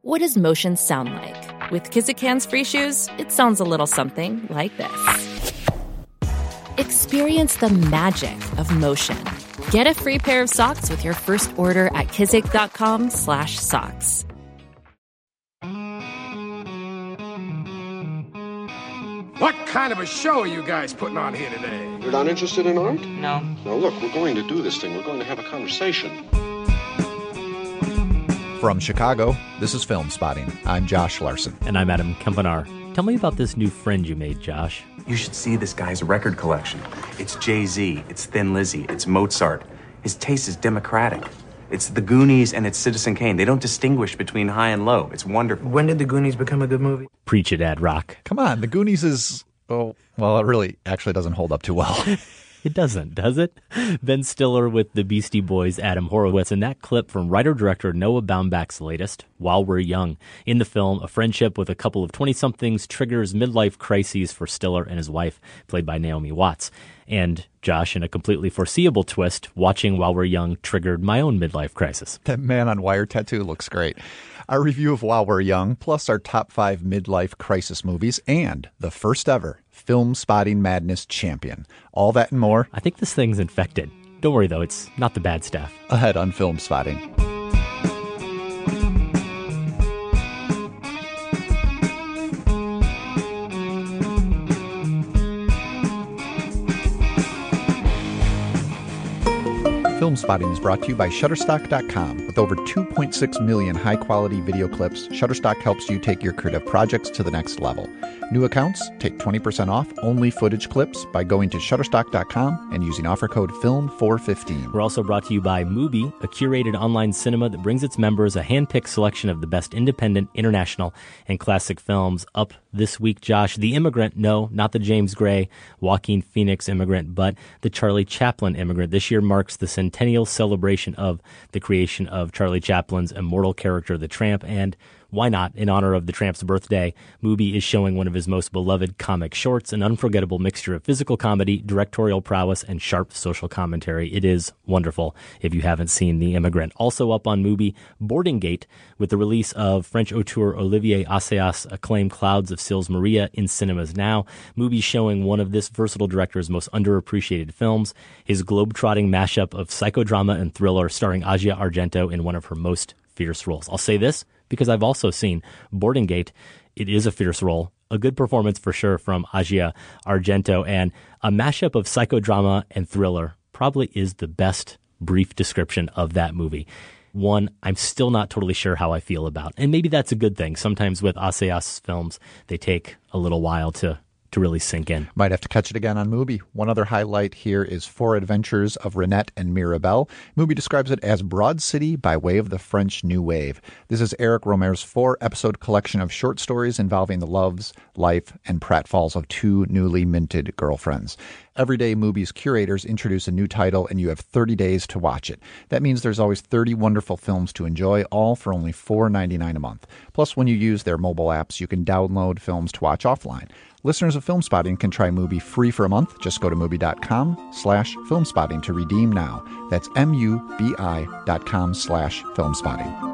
What does motion sound like? With Kizik hands-free shoes, it sounds a little something like this. Experience the magic of motion. Get a free pair of socks with your first order at kizik.com/socks. What kind of a show are you guys putting on here today? You're not interested in art? No. Now look, we're going to do this thing. We're going to have a conversation. From Chicago, this is Film Spotting. I'm Josh Larson. And I'm Adam Kempenar. Tell me about this new friend you made, Josh. You should see this guy's record collection. It's Jay-Z, it's Thin Lizzy, it's Mozart. His taste is democratic. It's The Goonies and it's Citizen Kane. They don't distinguish between high and low. It's wonderful. When did The Goonies become a good movie? Preach it, Ad Rock. Come on, The Goonies is... Oh, well, it really actually doesn't hold up too well. It doesn't, does it? Ben Stiller with the Beastie Boys' Adam Horowitz, and that clip from writer-director Noah Baumbach's latest, While We're Young. In the film, a friendship with a couple of 20-somethings triggers midlife crises for Stiller and his wife, played by Naomi Watts. And Josh, in a completely foreseeable twist, watching While We're Young triggered my own midlife crisis. That man on wire tattoo looks great. Our review of While We're Young, plus our top 5 midlife crisis movies, and the first ever Film Spotting Madness champion. All that and more. I think this thing's infected. Don't worry, though. It's not the bad stuff. Ahead on Film Spotting. Film Spotting is brought to you by Shutterstock.com. With over 2.6 million high-quality video clips, Shutterstock helps you take your creative projects to the next level. New accounts take 20% off only footage clips by going to Shutterstock.com and using offer code FILM415. We're also brought to you by Mubi, a curated online cinema that brings its members a hand-picked selection of the best independent, international, and classic films. Up this week, Josh, The Immigrant. No, not the James Gray, Joaquin Phoenix Immigrant, but the Charlie Chaplin Immigrant. This year marks the centennial celebration of the creation of Charlie Chaplin's immortal character, the Tramp, and why not, in honor of the Tramp's birthday, Mubi is showing one of his most beloved comic shorts, an unforgettable mixture of physical comedy, directorial prowess, and sharp social commentary. It is wonderful if you haven't seen The Immigrant. Also up on Mubi, Boarding Gate, with the release of French auteur Olivier Assayas' acclaimed Clouds of Sils Maria in cinemas now. Mubi's showing one of this versatile director's most underappreciated films, his globe-trotting mashup of psychodrama and thriller starring Asia Argento in one of her most fierce roles. I'll say this, because I've also seen Boarding Gate. It is a fierce role, a good performance for sure from Asia Argento, and a mashup of psychodrama and thriller probably is the best brief description of that movie. One I'm still not totally sure how I feel about, and maybe that's a good thing. Sometimes with Assayas films, they take a little while to really sink in. Might have to catch it again on Mubi. One other highlight here is Four Adventures of Renette and Mirabelle. Mubi describes it as Broad City by way of the French New Wave. This is Eric Romer's 4-episode collection of short stories involving the loves, life, and pratfalls of two newly minted girlfriends. Every day, Mubi's curators introduce a new title, and you have 30 days to watch it. That means there's always 30 wonderful films to enjoy, all for only $4.99 a month. Plus, when you use their mobile apps, you can download films to watch offline. Listeners of Film Spotting can try Mubi free for a month. Just go to Mubi.com/filmspotting to redeem now. That's MUBI.com/filmspotting.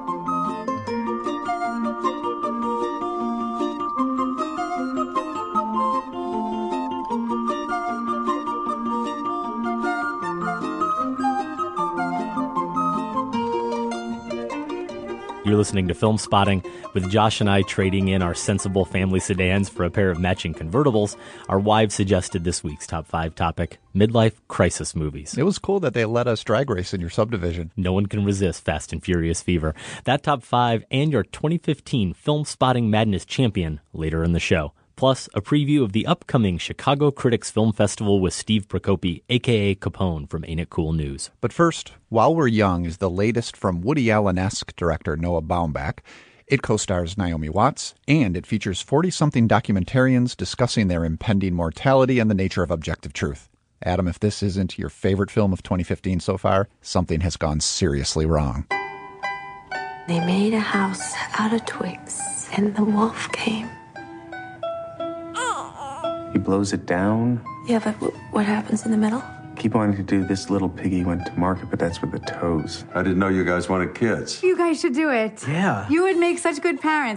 You're listening to Film Spotting, with Josh and I trading in our sensible family sedans for a pair of matching convertibles. Our wives suggested this week's top 5 topic, midlife crisis movies. It was cool that they let us drag race in your subdivision. No one can resist Fast and Furious fever. That top 5 and your 2015 Film Spotting Madness champion later in the show. Plus, a preview of the upcoming Chicago Critics Film Festival with Steve Procopi, a.k.a. Capone from Ain't It Cool News. But first, While We're Young is the latest from Woody Allen-esque director Noah Baumbach. It co-stars Naomi Watts, and it features 40-something documentarians discussing their impending mortality and the nature of objective truth. Adam, if this isn't your favorite film of 2015 so far, something has gone seriously wrong. They made a house out of twigs, and the wolf came. He blows it down. Yeah, but what happens in the middle? keep wanting to do This Little Piggy Went to Market, but that's with the toes. I didn't know you guys wanted kids. You guys should do it. Yeah. You would make such good parents.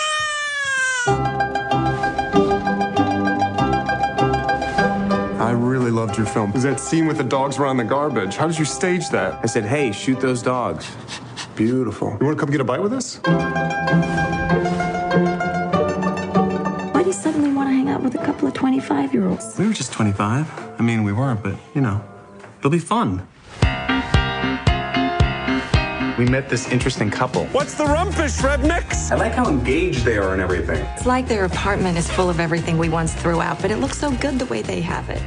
I really loved your film. That scene with the dogs around the garbage. How did you stage that? I said, hey, shoot those dogs. Beautiful. You want to come get a bite with us? Why do you suddenly want to hang out with a couple of 25-year-olds? We were just 25. I mean, we weren't, but, it'll be fun. We met this interesting couple. What's the rumfish, rednecks? I like how engaged they are and everything. It's like their apartment is full of everything we once threw out, but it looks so good the way they have it.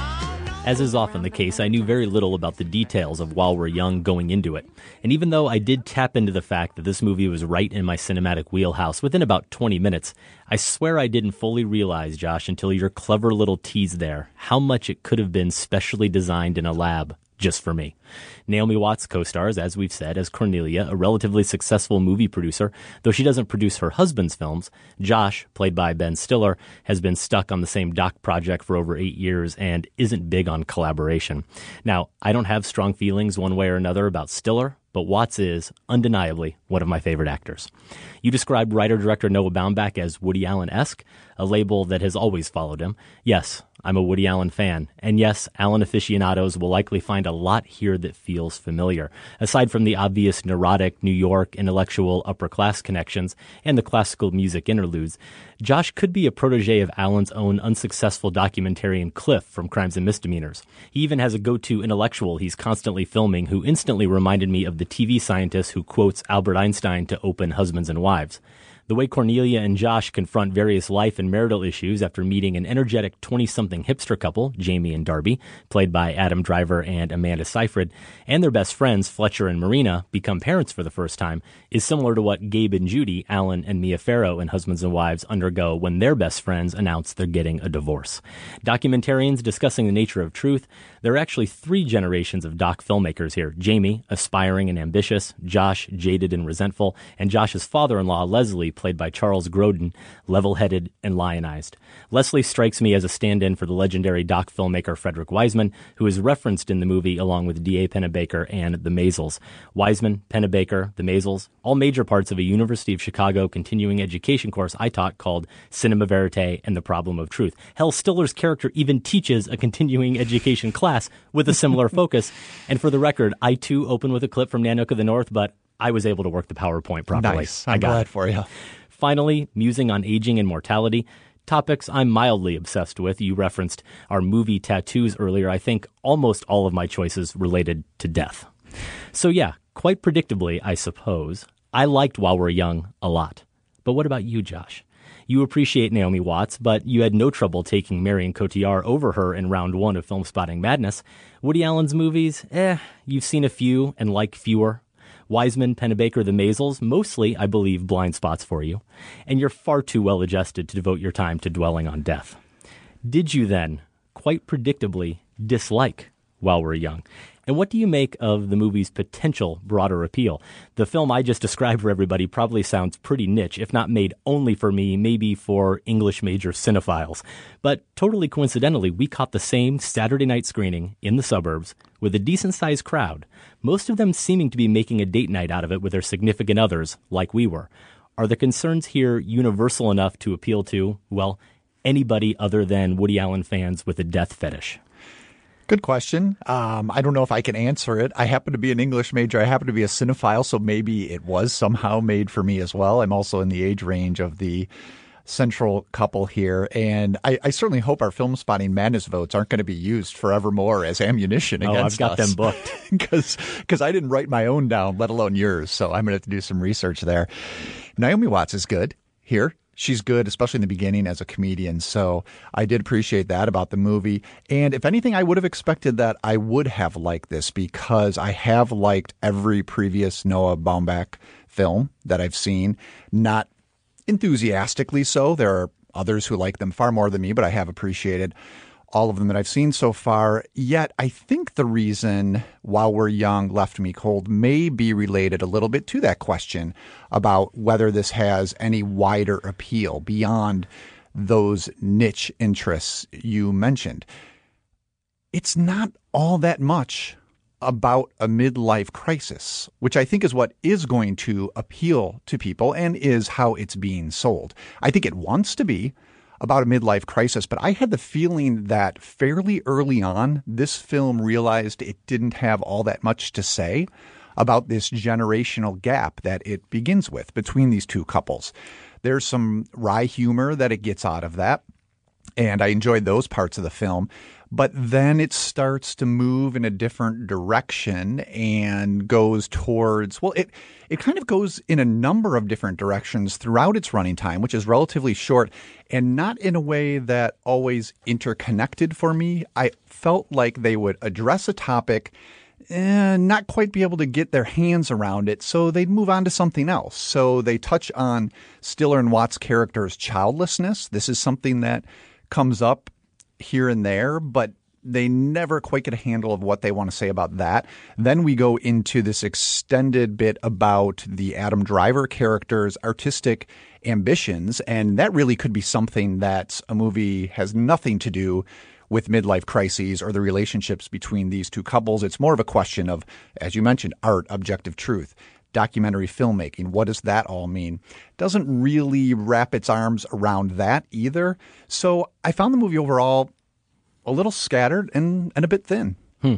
As is often the case, I knew very little about the details of While We're Young going into it. And even though I did tap into the fact that this movie was right in my cinematic wheelhouse within about 20 minutes, I swear I didn't fully realize, Josh, until your clever little tease there, how much it could have been specially designed in a lab just for me. Naomi Watts co-stars, as we've said, as Cornelia, a relatively successful movie producer. Though she doesn't produce her husband's films, Josh, played by Ben Stiller, has been stuck on the same doc project for over 8 years and isn't big on collaboration. Now, I don't have strong feelings one way or another about Stiller, but Watts is, undeniably, one of my favorite actors. You described writer-director Noah Baumbach as Woody Allen-esque, a label that has always followed him. Yes, I'm a Woody Allen fan. And yes, Allen aficionados will likely find a lot here that feels familiar. Aside from the obvious neurotic New York intellectual upper-class connections and the classical music interludes, Josh could be a protege of Allen's own unsuccessful documentarian Cliff from Crimes and Misdemeanors. He even has a go-to intellectual he's constantly filming who instantly reminded me of the TV scientist who quotes Albert Einstein to open Husbands and Wives. The way Cornelia and Josh confront various life and marital issues after meeting an energetic 20-something hipster couple, Jamie and Darby, played by Adam Driver and Amanda Seyfried, and their best friends, Fletcher and Marina, become parents for the first time, is similar to what Gabe and Judy, Alan and Mia Farrow in Husbands and Wives, undergo when their best friends announce they're getting a divorce. Documentarians discussing the nature of truth, there are actually 3 generations of doc filmmakers here. Jamie, aspiring and ambitious, Josh, jaded and resentful, and Josh's father-in-law, Leslie, played by Charles Grodin, level-headed and lionized. Leslie strikes me as a stand-in for the legendary doc filmmaker Frederick Wiseman, who is referenced in the movie along with D.A. Pennebaker and The Maisels. Wiseman, Pennebaker, The Maisels, all major parts of a University of Chicago continuing education course I taught called Cinema Verite and the Problem of Truth. Hell, Stiller's character even teaches a continuing education class with a similar focus. And for the record, I too open with a clip from Nanook of the North, but I was able to work the PowerPoint properly. Nice. I'm glad for you. Finally, musing on aging and mortality, topics I'm mildly obsessed with. You referenced our movie tattoos earlier. I think almost all of my choices related to death. So yeah, quite predictably, I suppose, I liked While We're Young a lot. But what about you, Josh? You appreciate Naomi Watts, but you had no trouble taking Marion Cotillard over her in round 1 of Film Spotting Madness. Woody Allen's movies, you've seen a few and like fewer. Wiseman, Pennebaker, The Maisels, mostly, I believe, blind spots for you. And you're far too well-adjusted to devote your time to dwelling on death. Did you then, quite predictably, dislike While We're Young? And what do you make of the movie's potential broader appeal? The film I just described for everybody probably sounds pretty niche, if not made only for me, maybe for English major cinephiles. But totally coincidentally, we caught the same Saturday night screening in the suburbs with a decent-sized crowd, most of them seeming to be making a date night out of it with their significant others, like we were. Are the concerns here universal enough to appeal to, well, anybody other than Woody Allen fans with a death fetish? Good question. I don't know if I can answer it. I happen to be an English major. I happen to be a cinephile, so maybe it was somehow made for me as well. I'm also in the age range of the central couple here, and I certainly hope our Film Spotting Madness votes aren't going to be used forevermore as ammunition against us. I've got them booked. Because I didn't write my own down, let alone yours, so I'm going to have to do some research there. Naomi Watts is good here. She's good, especially in the beginning as a comedian. So I did appreciate that about the movie. And if anything, I would have expected that I would have liked this because I have liked every previous Noah Baumbach film that I've seen. Not enthusiastically so. There are others who like them far more than me, but I have appreciated all of them that I've seen so far. Yet I think the reason While We're Young left me cold may be related a little bit to that question about whether this has any wider appeal beyond those niche interests you mentioned. It's not all that much about a midlife crisis, which I think is what is going to appeal to people and is how it's being sold. I think it wants to be about a midlife crisis, but I had the feeling that fairly early on, this film realized it didn't have all that much to say about this generational gap that it begins with between these two couples. There's some wry humor that it gets out of that, and I enjoyed those parts of the film. But then it starts to move in a different direction and goes towards, well, it kind of goes in a number of different directions throughout its running time, which is relatively short and not in a way that always interconnected for me. I felt like they would address a topic and not quite be able to get their hands around it, so they'd move on to something else. So they touch on Stiller and Watts' character's childlessness. This is something that comes up here and there, but they never quite get a handle of what they want to say about that. Then we go into this extended bit about the Adam Driver character's artistic ambitions, and that really could be something that a movie has nothing to do with midlife crises or the relationships between these two couples. It's more of a question of, as you mentioned, art, objective truth, documentary filmmaking. What does that all mean? Doesn't really wrap its arms around that either. So I found the movie overall a little scattered and a bit thin.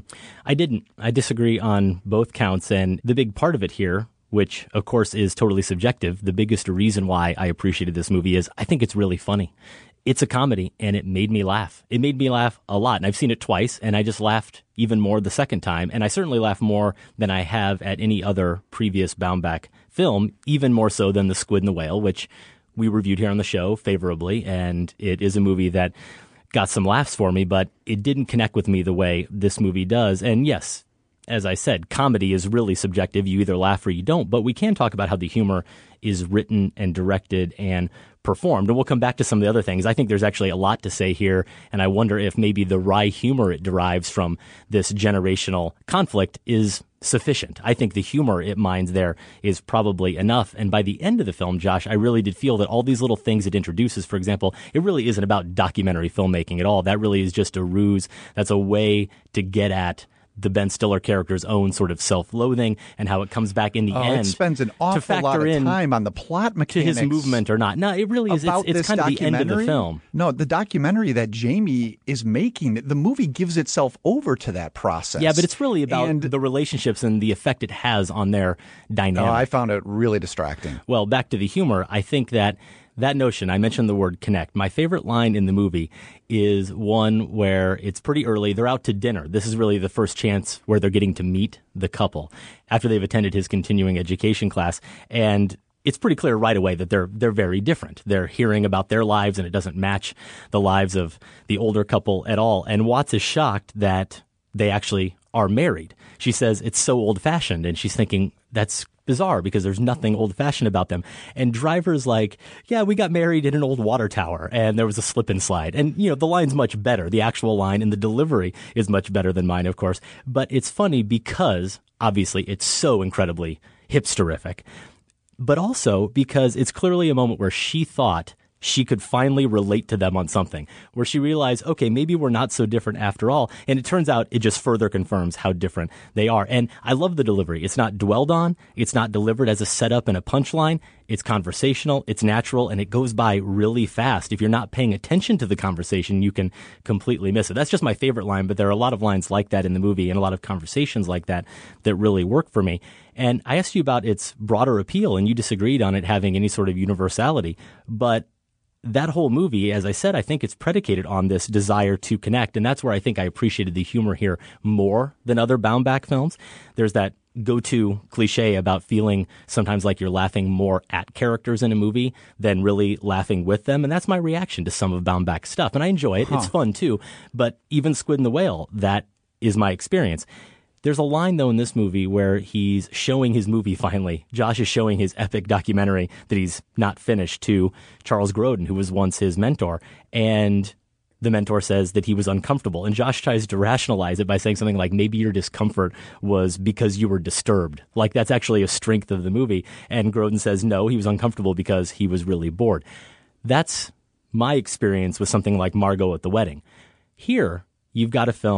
I didn't. I disagree on both counts. And the big part of it here, which of course is totally subjective, the biggest reason why I appreciated this movie is I think it's really funny. It's a comedy, and it made me laugh. It made me laugh a lot, and I've seen it twice, and I just laughed even more the second time, and I certainly laughed more than I have at any other previous Baumbach film, even more so than The Squid and the Whale, which we reviewed here on the show favorably, and it is a movie that got some laughs for me, but it didn't connect with me the way this movie does. And yes, as I said, comedy is really subjective. You either laugh or you don't, but we can talk about how the humor is written and directed and performed. And we'll come back to some of the other things. I think there's actually a lot to say here, and I wonder if maybe the wry humor it derives from this generational conflict is sufficient. I think the humor it mines there is probably enough. And by the end of the film, Josh, I really did feel that all these little things it introduces, for example, it really isn't about documentary filmmaking at all. That really is just a ruse. That's a way to get at the Ben Stiller character's own sort of self-loathing and how it comes back in the end. It spends an awful lot of time on the plot mechanics. To his movement or not. No, it really is. It's kind of the end of the film. No, the documentary that Jamie is making, the movie gives itself over to that process. Yeah, but it's really about the relationships and the effect it has on their dynamic. I found it really distracting. Well, back to the humor, I think that notion, I mentioned the word connect. My favorite line in the movie is one where it's pretty early. They're out to dinner. This is really the first chance where they're getting to meet the couple after they've attended his continuing education class. And it's pretty clear right away that they're very different. They're hearing about their lives, and it doesn't match the lives of the older couple at all. And Watts is shocked that they actually are married. She says it's so old-fashioned, and she's thinking that's bizarre because there's nothing old-fashioned about them. And Driver's like, yeah, we got married in an old water tower and there was a slip and slide. And, you know, the line's much better. The actual line and the delivery is much better than mine, of course. But it's funny because, obviously, it's so incredibly hipsterific. But also because it's clearly a moment where she thought she could finally relate to them on something, where she realized, okay, maybe we're not so different after all. And it turns out it just further confirms how different they are. And I love the delivery. It's not dwelled on. It's not delivered as a setup and a punchline. It's conversational. It's natural. And it goes by really fast. If you're not paying attention to the conversation, you can completely miss it. That's just my favorite line. But there are a lot of lines like that in the movie and a lot of conversations like that that really work for me. And I asked you about its broader appeal, and you disagreed on it having any sort of universality. But that whole movie, as I said, I think it's predicated on this desire to connect. And that's where I think I appreciated the humor here more than other Baumbach films. There's that go-to cliche about feeling sometimes like you're laughing more at characters in a movie than really laughing with them. And that's my reaction to some of Baumbach's stuff. And I enjoy it. It's fun too. But even Squid and the Whale, that is my experience. There's a line, though, in this movie where he's showing his movie finally. Josh is showing his epic documentary that he's not finished to Charles Grodin, who was once his mentor. And the mentor says that he was uncomfortable. And Josh tries to rationalize it by saying something like, maybe your discomfort was because you were disturbed. Like, that's actually a strength of the movie. And Grodin says, no, he was uncomfortable because he was really bored. That's my experience with something like Margot at the Wedding. Here, you've got a film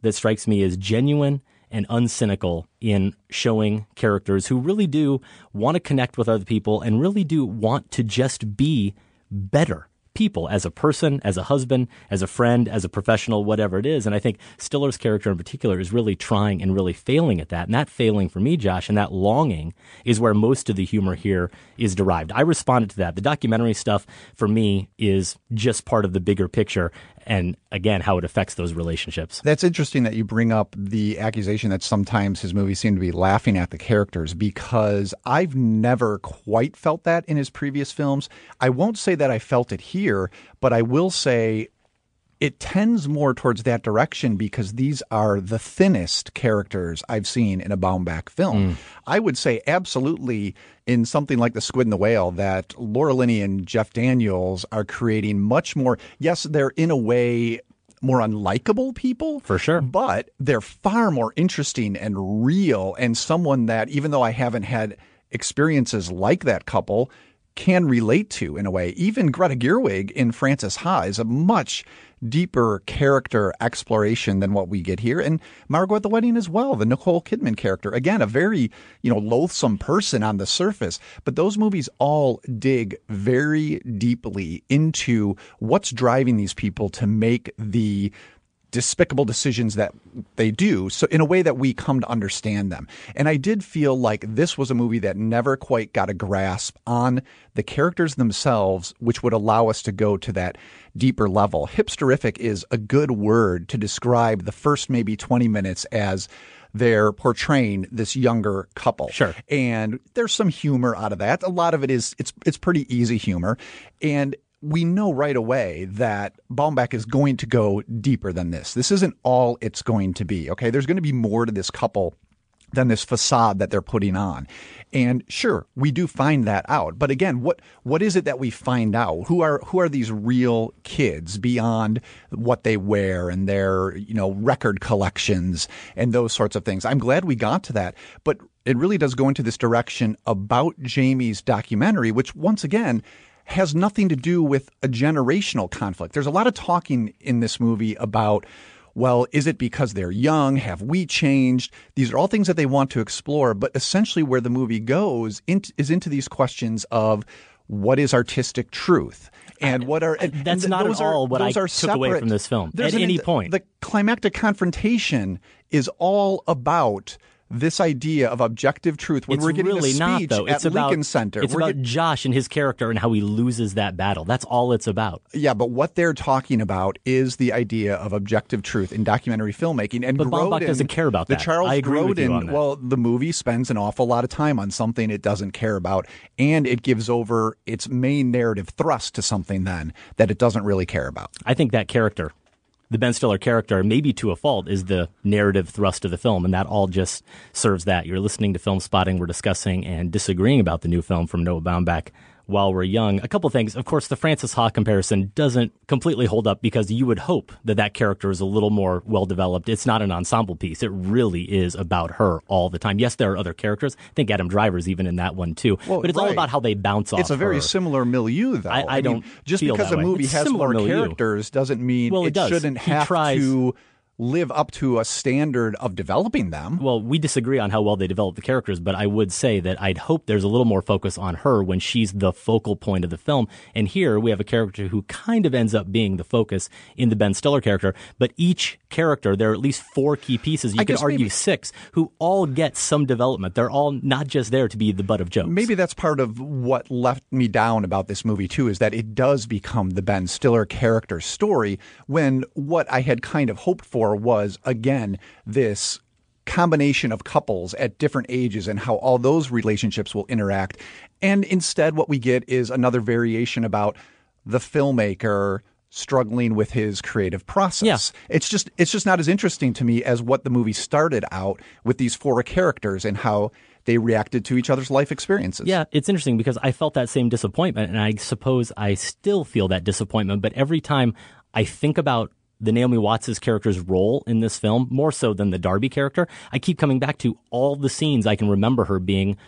that strikes me as genuine and uncynical in showing characters who really do want to connect with other people and really do want to just be better people as a person, as a husband, as a friend, as a professional, whatever it is. And I think Stiller's character in particular is really trying and really failing at that. And that failing for me, Josh, and that longing is where most of the humor here is derived. I responded to that. The documentary stuff for me is just part of the bigger picture and, again, how it affects those relationships. That's interesting that you bring up the accusation that sometimes his movies seem to be laughing at the characters, because I've never quite felt that in his previous films. I won't say that I felt it here, but I will say it tends more towards that direction because these are the thinnest characters I've seen in a Baumbach film. I would say absolutely in something like The Squid and the Whale that Laura Linney and Jeff Daniels are creating much more. Yes, they're in a way more unlikable people. For sure. But they're far more interesting and real, and someone that, even though I haven't had experiences like that couple, can relate to in a way. Even Greta Gerwig in Frances Ha is a much deeper character exploration than what we get here. And Margot at the Wedding as well, the Nicole Kidman character. Again, a very, loathsome person on the surface. But those movies all dig very deeply into what's driving these people to make the despicable decisions that they do, so in a way that we come to understand them. And I did feel like this was a movie that never quite got a grasp on the characters themselves, which would allow us to go to that deeper level. Hipsterific is a good word to describe the first maybe 20 minutes as they're portraying this younger couple. Sure. And there's some humor out of that. A lot of it is, it's pretty easy humor. And we know right away that Baumbach is going to go deeper than this. This isn't all it's going to be, okay? There's going to be more to this couple than this facade that they're putting on. And sure, we do find that out. But again, what is it that we find out? Who are these real kids beyond what they wear and their, record collections and those sorts of things? I'm glad we got to that. But it really does go into this direction about Jamie's documentary, which once again has nothing to do with a generational conflict. There's a lot of talking in this movie about, well, is it because they're young? Have we changed? These are all things that they want to explore. But essentially where the movie goes is into these questions of what is artistic truth? And what are... And that's not at all what I took away from this film at any point. The climactic confrontation is all about this idea of objective truth when we're getting really a speech not, though. at Lincoln Center. It's about Josh and his character and how he loses that battle. That's all it's about. Yeah, but what they're talking about is the idea of objective truth in documentary filmmaking. And but Baumbach doesn't care about that. Charles I agree Grodin, with you on that. Well, the movie spends an awful lot of time on something it doesn't care about, and it gives over its main narrative thrust to something then that it doesn't really care about. I think that character, the Ben Stiller character, maybe to a fault, is the narrative thrust of the film, and that all just serves that. You're listening to Film Spotting. We're discussing and disagreeing about the new film from Noah Baumbach, While We're Young. A couple things. Of course, the Frances Ha comparison doesn't completely hold up because you would hope that character is a little more well-developed. It's not an ensemble piece. It really is about her all the time. Yes, there are other characters. I think Adam Driver's even in that one, too. Well, but it's all about how they bounce off It's a very her. Similar milieu, though. I don't just feel because that a way. movie It's has similar more milieu. characters doesn't mean Well, it does. shouldn't He have tries to live up to a standard of developing them. Well, we disagree on how well they develop the characters, but I would say that I'd hope there's a little more focus on her when she's the focal point of the film. And here we have a character who kind of ends up being the focus in the Ben Stiller character. But each character, there are at least 4 key pieces. You could argue 6, who all get some development. They're all not just there to be the butt of jokes. Maybe that's part of what left me down about this movie, too, is that it does become the Ben Stiller character story when what I had kind of hoped for was, again, this combination of couples at different ages and how all those relationships will interact. And instead, what we get is another variation about the filmmaker struggling with his creative process. Yeah. It's just not as interesting to me as what the movie started out with these 4 characters and how they reacted to each other's life experiences. Yeah, it's interesting because I felt that same disappointment, and I suppose I still feel that disappointment. But every time I think about the Naomi Watts' character's role in this film, more so than the Darby character, I keep coming back to all the scenes I can remember her being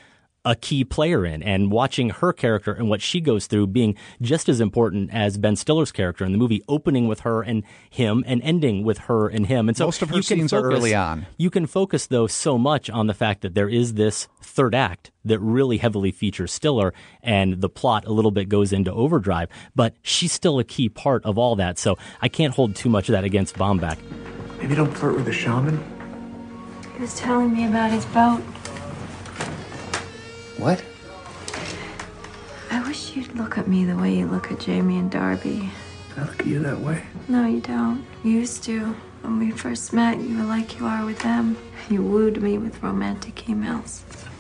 a key player in, and watching her character and what she goes through being just as important as Ben Stiller's character in the movie, opening with her and him and ending with her and him. And so most of her scenes are early on. You can focus, though, so much on the fact that there is this third act that really heavily features Stiller, and the plot a little bit goes into overdrive, but she's still a key part of all that. So I can't hold too much of that against Baumbach. Maybe don't flirt with a shaman? He was telling me about his boat. What? I wish you'd look at me the way you look at Jamie and Darby. I look at you that way. No, you don't. You used to. When we first met, you were like you are with them. You wooed me with romantic emails.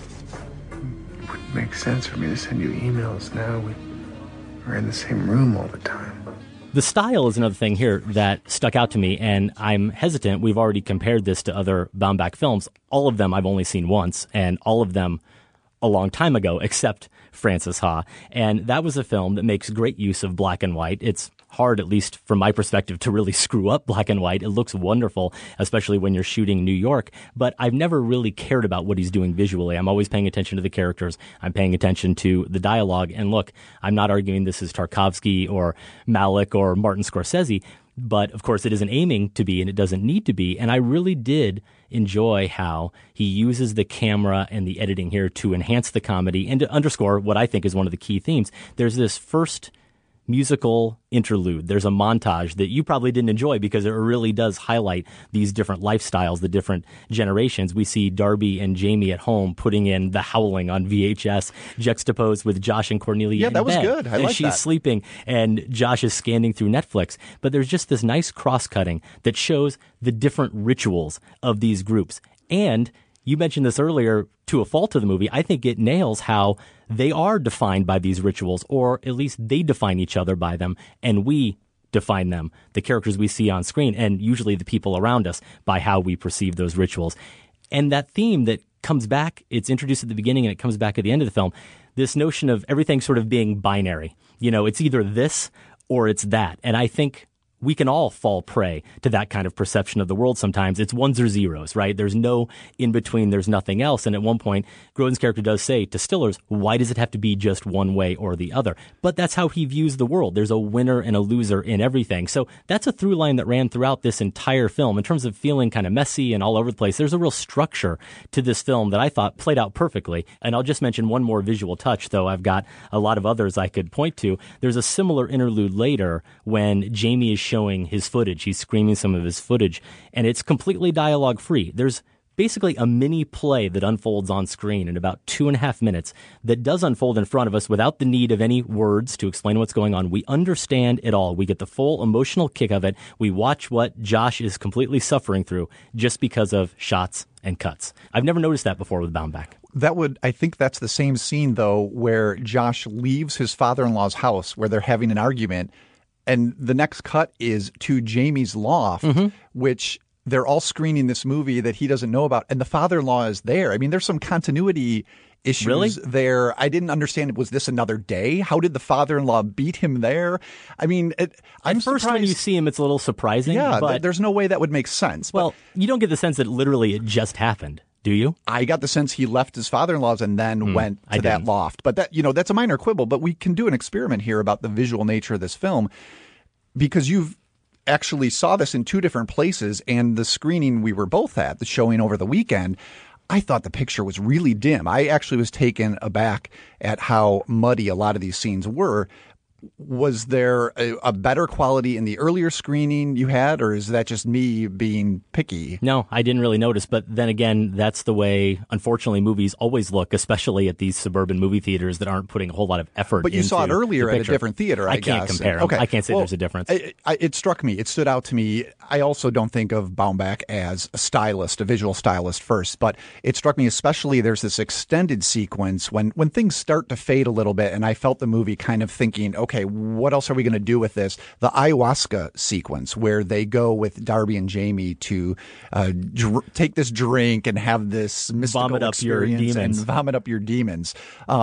It wouldn't make sense for me to send you emails now. We're in the same room all the time. The style is another thing here that stuck out to me, and I'm hesitant. We've already compared this to other Baumbach films. All of them I've only seen once, and all of them a long time ago, except Frances Ha. And that was a film that makes great use of black and white. It's hard, at least from my perspective, to really screw up black and white. It looks wonderful, especially when you're shooting New York. But I've never really cared about what he's doing visually. I'm always paying attention to the characters. I'm paying attention to the dialogue. And look, I'm not arguing this is Tarkovsky or Malick or Martin Scorsese, but of course it isn't aiming to be, and it doesn't need to be. And I really did enjoy how he uses the camera and the editing here to enhance the comedy and to underscore what I think is one of the key themes. There's this first musical interlude. There's a montage that you probably didn't enjoy because it really does highlight these different lifestyles, the different generations. We see Darby and Jamie at home putting in The Howling on VHS, juxtaposed with Josh and Cornelia in that was bed. good. I like she's that. sleeping and Josh is scanning through Netflix. But there's just this nice cross-cutting that shows the different rituals of these groups. And you mentioned this earlier, to a fault of the movie, I think it nails how they are defined by these rituals, or at least they define each other by them, and we define them, the characters we see on screen, and usually the people around us, by how we perceive those rituals. And that theme that comes back, it's introduced at the beginning and it comes back at the end of the film, this notion of everything sort of being binary. You know, it's either this or it's that. And I think we can all fall prey to that kind of perception of the world sometimes. It's ones or zeros, right? There's no in between. There's nothing else. And at one point, Grodin's character does say to Stiller's, why does it have to be just one way or the other? But that's how he views the world. There's a winner and a loser in everything. So that's a through line that ran throughout this entire film. In terms of feeling kind of messy and all over the place, there's a real structure to this film that I thought played out perfectly. And I'll just mention one more visual touch, though I've got a lot of others I could point to. There's a similar interlude later when Jamie is showing his footage. He's screaming some of his footage, and it's completely dialogue free. There's basically a mini play that unfolds on screen in about 2.5 minutes that does unfold in front of us without the need of any words to explain what's going on. We understand it all. We get the full emotional kick of it. We watch what Josh is completely suffering through just because of shots and cuts. I've never noticed that before with Baumbach. I think that's the same scene, though, where Josh leaves his father-in-law's house where they're having an argument. And the next cut is to Jamie's loft, which they're all screening this movie that he doesn't know about. And the father-in-law is there. I mean, there's some continuity issues there. I didn't understand. Was this another day? How did the father-in-law beat him there? I mean, I'm first, surprised. when you see him, it's a little surprising. Yeah, but there's no way that would make sense. Well, you don't get the sense that literally it just happened. Do you? I got the sense he left his father-in-law's and then went to that loft. But that's a minor quibble. But we can do an experiment here about the visual nature of this film, because you've actually saw this in two different places, and the screening we were both at, the showing over the weekend, I thought the picture was really dim. I actually was taken aback at how muddy a lot of these scenes were. Was there a better quality in the earlier screening you had, or is that just me being picky? No, I didn't really notice. But then again, that's the way, unfortunately, movies always look, especially at these suburban movie theaters that aren't putting a whole lot of effort into. But you saw it earlier at a different theater, I guess. Can't compare them. Okay. I can't say there's a difference. It struck me. It stood out to me. I also don't think of Baumbach as a stylist, a visual stylist first, but it struck me especially there's this extended sequence when things start to fade a little bit, and I felt the movie kind of thinking, okay, what else are we going to do with this? The ayahuasca sequence where they go with Darby and Jamie to take this drink and have this mystical experience and vomit up your demons.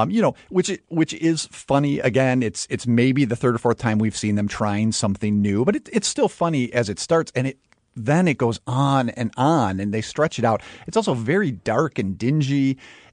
Which is funny. Again, it's maybe the third or fourth time we've seen them trying something new, but it's still funny as it starts, and then it goes on and they stretch it out. It's also very dark and dingy.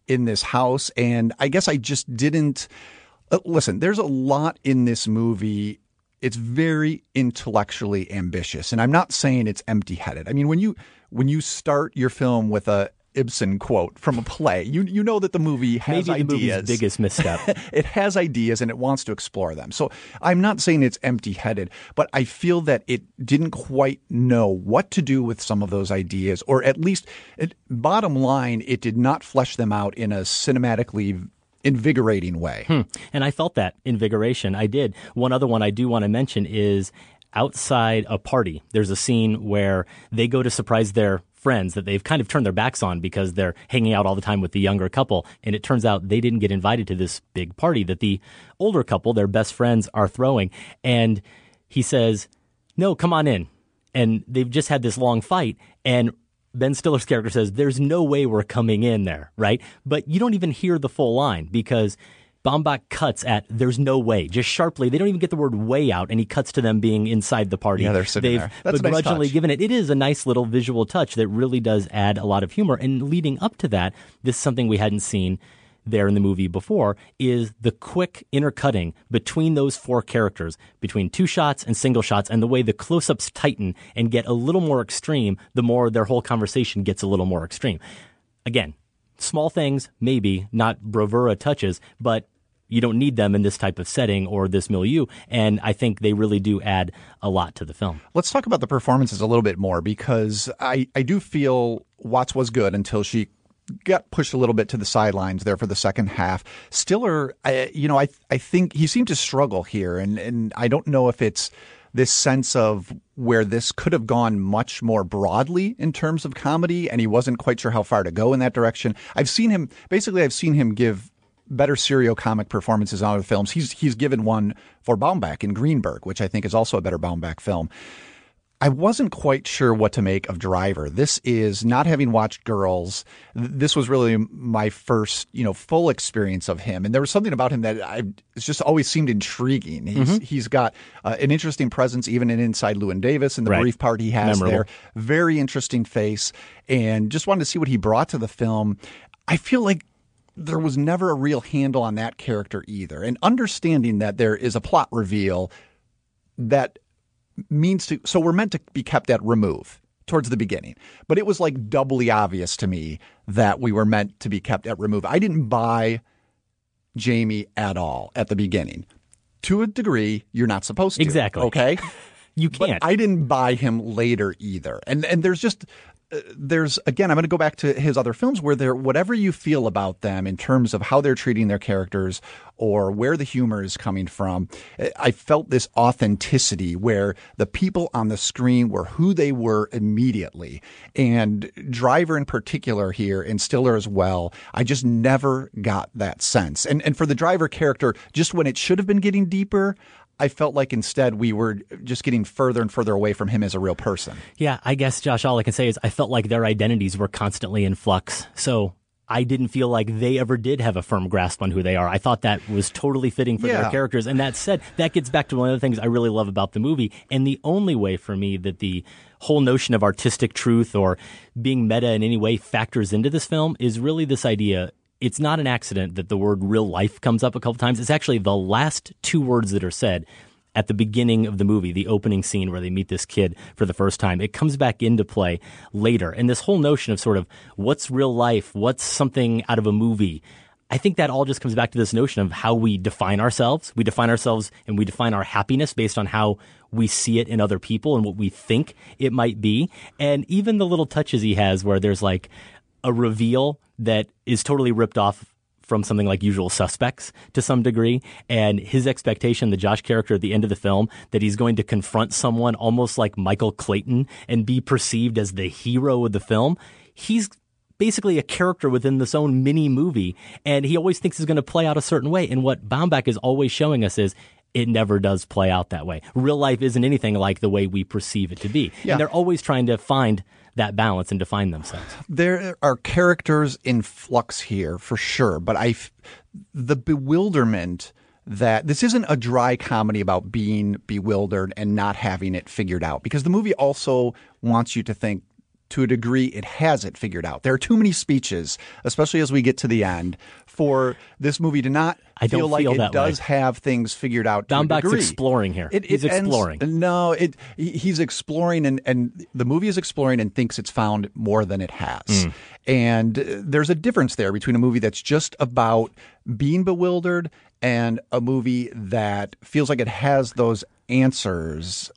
in this house. And I guess I just didn't listen. There's a lot in this movie. It's very intellectually ambitious, and I'm not saying it's empty-headed. I mean, when you start your film with a Ibsen quote from a play, you know that the movie has maybe ideas. The movie's biggest misstep. It has ideas and it wants to explore them. So I'm not saying it's empty-headed, but I feel that it didn't quite know what to do with some of those ideas, or at least, bottom line, it did not flesh them out in a cinematically invigorating way. And I felt that invigoration. I did. One other one I do want to mention is outside a party. There's a scene where they go to surprise their friends that they've kind of turned their backs on because they're hanging out all the time with the younger couple. And it turns out they didn't get invited to this big party that the older couple, their best friends, are throwing. And he says, "No, come on in." And they've just had this long fight. And Ben Stiller's character says, "There's no way we're coming in there," right? But you don't even hear the full line because Baumbach cuts at "there's no way," just sharply. They don't even get the word "way" out, and he cuts to them being inside the party. Yeah, they're sitting there. That's begrudgingly a nice touch. given it. It is a nice little visual touch that really does add a lot of humor. And leading up to that, this is something we hadn't seen there in the movie before, is the quick intercutting between those four characters, between two shots and single shots, and the way the close-ups tighten and get a little more extreme, the more their whole conversation gets a little more extreme. Again, small things, maybe, not bravura touches, but you don't need them in this type of setting or this milieu, and I think they really do add a lot to the film. Let's talk about the performances a little bit more, because I do feel Watts was good until she got pushed a little bit to the sidelines there for the second half. Stiller, I think he seemed to struggle here, and I don't know if it's this sense of where this could have gone much more broadly in terms of comedy, and he wasn't quite sure how far to go in that direction. I've seen him give better serial comic performances in other films. He's given one for Baumbach in Greenberg, which I think is also a better Baumbach film. I wasn't quite sure what to make of Driver. This is, not having watched Girls, this was really my first, full experience of him. And there was something about him that it's just always seemed intriguing. He's got an interesting presence, even in Inside Llewyn Davis, and the brief part he has there. Very interesting face. And just wanted to see what he brought to the film. I feel like there was never a real handle on that character either. And understanding that there is a plot reveal that so we're meant to be kept at remove towards the beginning. But it was like doubly obvious to me that we were meant to be kept at remove. I didn't buy Jamie at all at the beginning. To a degree, you're not supposed to. Exactly. Okay? You can't. But I didn't buy him later either. And there's just... again, I'm going to go back to his other films where whatever you feel about them in terms of how they're treating their characters or where the humor is coming from, I felt this authenticity where the people on the screen were who they were immediately. And Driver in particular here, and Stiller as well, I just never got that sense. And for the Driver character, just when it should have been getting deeper, I felt like instead we were just getting further and further away from him as a real person. Yeah, I guess, Josh, all I can say is I felt like their identities were constantly in flux. So I didn't feel like they ever did have a firm grasp on who they are. I thought that was totally fitting for their characters. And that said, that gets back to one of the things I really love about the movie. And the only way for me that the whole notion of artistic truth or being meta in any way factors into this film is really this idea. It's not an accident that the word real life comes up a couple times. It's actually the last two words that are said at the beginning of the movie, the opening scene where they meet this kid for the first time. It comes back into play later. And this whole notion of sort of what's real life, what's something out of a movie, I think that all just comes back to this notion of how we define ourselves. We define ourselves and we define our happiness based on how we see it in other people and what we think it might be. And even the little touches he has where there's like a reveal that is totally ripped off from something like Usual Suspects to some degree, and his expectation, the Josh character at the end of the film, that he's going to confront someone almost like Michael Clayton and be perceived as the hero of the film. He's basically a character within this own mini movie, and he always thinks it's going to play out a certain way. And what Baumbach is always showing us is it never does play out that way. Real life isn't anything like the way we perceive it to be. Yeah. And they're always trying to find that balance and define themselves. There are characters in flux here for sure, but the bewilderment that this isn't a dry comedy about being bewildered and not having it figured out, because the movie also wants you to think to a degree, it has it figured out. There are too many speeches, especially as we get to the end, for this movie to not feel like it does have things figured out to a degree. Baumbach's exploring here. He's exploring. He's exploring, and the movie is exploring and thinks it's found more than it has. And there's a difference there between a movie that's just about being bewildered and a movie that feels like it has those answers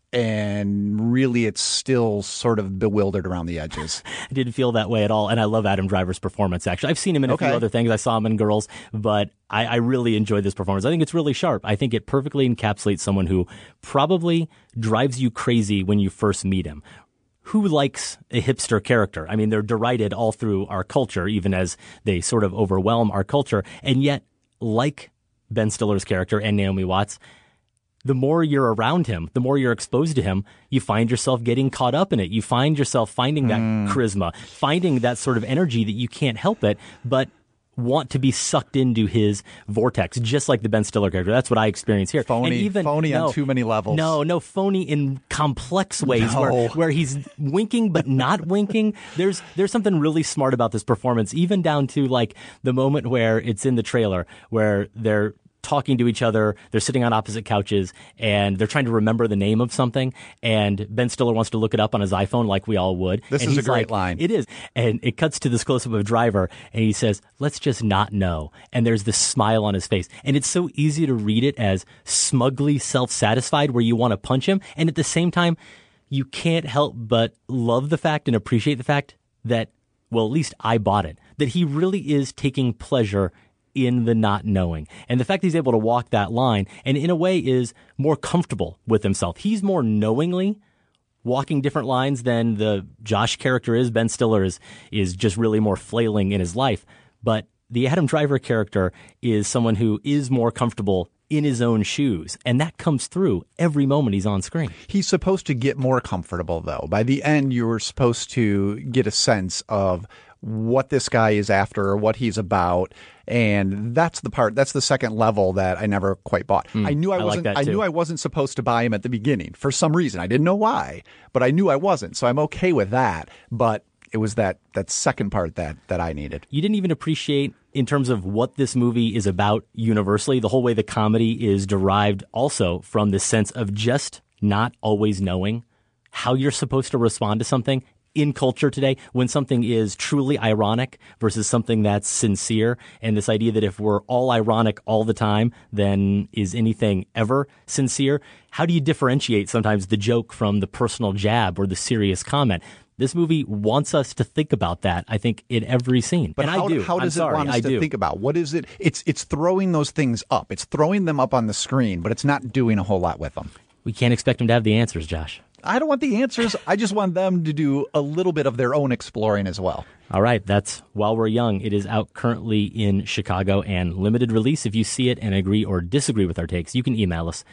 and really it's still sort of bewildered around the edges. I didn't feel that way at all, and I love Adam Driver's performance, actually. I've seen him in a few other things. I saw him in Girls, but I really enjoyed this performance. I think it's really sharp. I think it perfectly encapsulates someone who probably drives you crazy when you first meet him. Who likes a hipster character? I mean, they're derided all through our culture, even as they sort of overwhelm our culture, and yet, like Ben Stiller's character and Naomi Watts, the more you're around him, the more you're exposed to him, you find yourself getting caught up in it. You find yourself finding that charisma, finding that sort of energy that you can't help it, but want to be sucked into his vortex, just like the Ben Stiller character. That's what I experience here. Phony on too many levels. No, phony in complex ways where he's winking but not winking. There's something really smart about this performance, even down to like the moment where it's in the trailer where they're talking to each other, they're sitting on opposite couches, and they're trying to remember the name of something, and Ben Stiller wants to look it up on his iPhone like we all would. This is a great line. It is. And it cuts to this close-up of Driver, and he says, let's just not know. And there's this smile on his face. And it's so easy to read it as smugly self-satisfied where you want to punch him, and at the same time, you can't help but love the fact and appreciate the fact that, well, at least I bought it, that he really is taking pleasure in the not knowing. And the fact that he's able to walk that line and in a way is more comfortable with himself. He's more knowingly walking different lines than the Josh character is. Ben Stiller is just really more flailing in his life. But the Adam Driver character is someone who is more comfortable in his own shoes. And that comes through every moment he's on screen. He's supposed to get more comfortable, though. By the end, you're supposed to get a sense of what this guy is after or what he's about. And that's the second level that I never quite bought. I knew I wasn't supposed to buy him at the beginning for some reason. I didn't know why, but I knew I wasn't. So I'm okay with that. But it was that second part that I needed. You didn't even appreciate, in terms of what this movie is about universally, the whole way the comedy is derived also from this sense of just not always knowing how you're supposed to respond to something in culture today, when something is truly ironic versus something that's sincere, and this idea that if we're all ironic all the time, then is anything ever sincere? How do you differentiate sometimes the joke from the personal jab or the serious comment? This movie wants us to think about that, I think, in every scene. But how does it want us to think about? What is it? It's throwing those things up. It's throwing them up on the screen, but it's not doing a whole lot with them. We can't expect them to have the answers, Josh. I don't want the answers. I just want them to do a little bit of their own exploring as well. All right. That's While We're Young. It is out currently in Chicago and limited release. If you see it and agree or disagree with our takes, you can email us,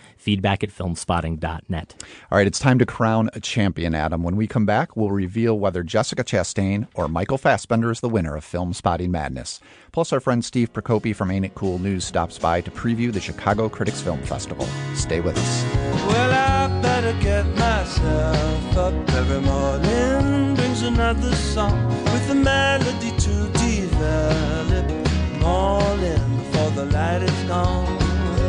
feedback@filmspotting.net. All right. It's time to crown a champion, Adam. When we come back, we'll reveal whether Jessica Chastain or Michael Fassbender is the winner of Film Spotting Madness. Plus, our friend Steve Procopi from Ain't It Cool News stops by to preview the Chicago Critics Film Festival. Stay with us. Well, I better get myself up every morning, brings another song with a melody to develop, morning before the light is gone.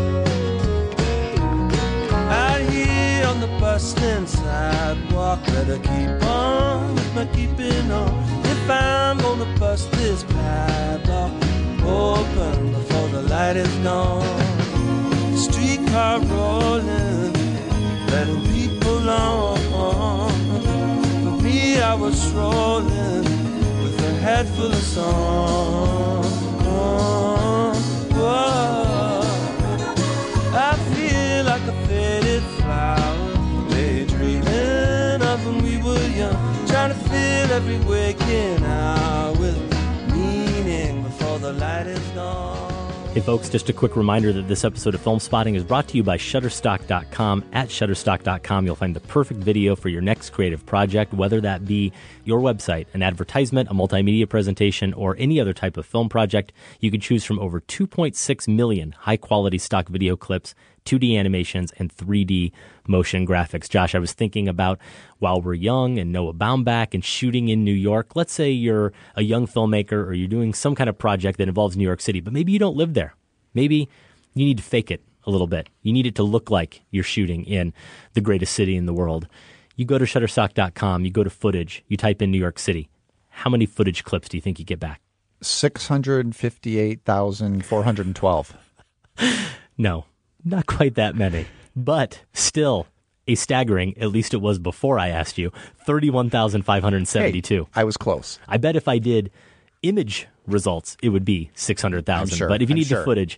Out here on the bustling sidewalk, better keep on with my keeping on. If I'm gonna bust this padlock open before the light is gone. Streetcar rolling, letting people on. For me, I was strolling with a head full of song. Whoa. I feel like a faded flower, daydreaming of when we were young, trying to fill every waking hour with meaning before the light is gone. Hey folks, just a quick reminder that this episode of Film Spotting is brought to you by Shutterstock.com. At Shutterstock.com, you'll find the perfect video for your next creative project, whether that be your website, an advertisement, a multimedia presentation, or any other type of film project. You can choose from over 2.6 million high-quality stock video clips, 2D animations, and 3D motion graphics. Josh, I was thinking about While We're Young and Noah Baumbach and shooting in New York. Let's say you're a young filmmaker or you're doing some kind of project that involves New York City, but maybe you don't live there. Maybe you need to fake it a little bit. You need it to look like you're shooting in the greatest city in the world. You go to Shutterstock.com, you go to footage, you type in New York City. How many footage clips do you think you get back? 658,412. No, not quite that many, but still a staggering, at least it was before I asked you, 31,572. Hey, I was close. I bet if I did image results, it would be 600,000. Sure, but if you need the footage,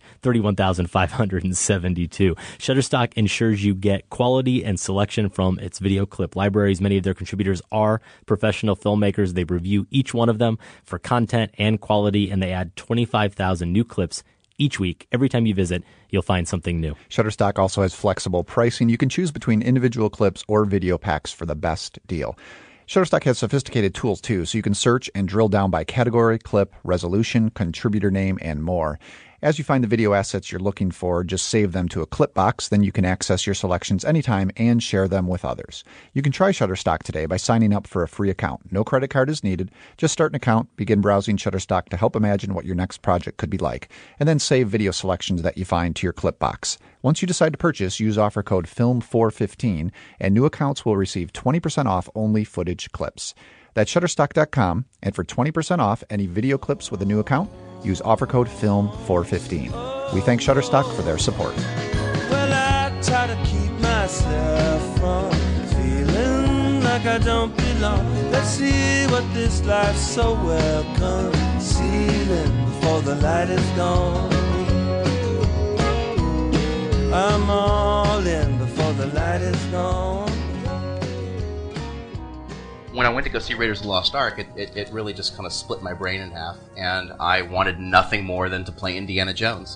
31,572. Shutterstock ensures you get quality and selection from its video clip libraries. Many of their contributors are professional filmmakers. They review each one of them for content and quality, and they add 25,000 new clips each week. Every time you visit, you'll find something new. Shutterstock also has flexible pricing. You can choose between individual clips or video packs for the best deal. Shutterstock has sophisticated tools, too, so you can search and drill down by category, clip, resolution, contributor name, and more. As you find the video assets you're looking for, just save them to a clip box. Then you can access your selections anytime and share them with others. You can try Shutterstock today by signing up for a free account. No credit card is needed. Just start an account, begin browsing Shutterstock to help imagine what your next project could be like, and then save video selections that you find to your clip box. Once you decide to purchase, use offer code FILM415, and new accounts will receive 20% off only footage clips. That's Shutterstock.com, and for 20% off any video clips with a new account, use offer code FILM415. We thank Shutterstock for their support. Well, I try to keep myself from feeling like I don't belong. Let's see what this life's so well concealing before the light is gone. I'm all in before the light is gone. When I went to go see Raiders of the Lost Ark, it really just kind of split my brain in half, and I wanted nothing more than to play Indiana Jones.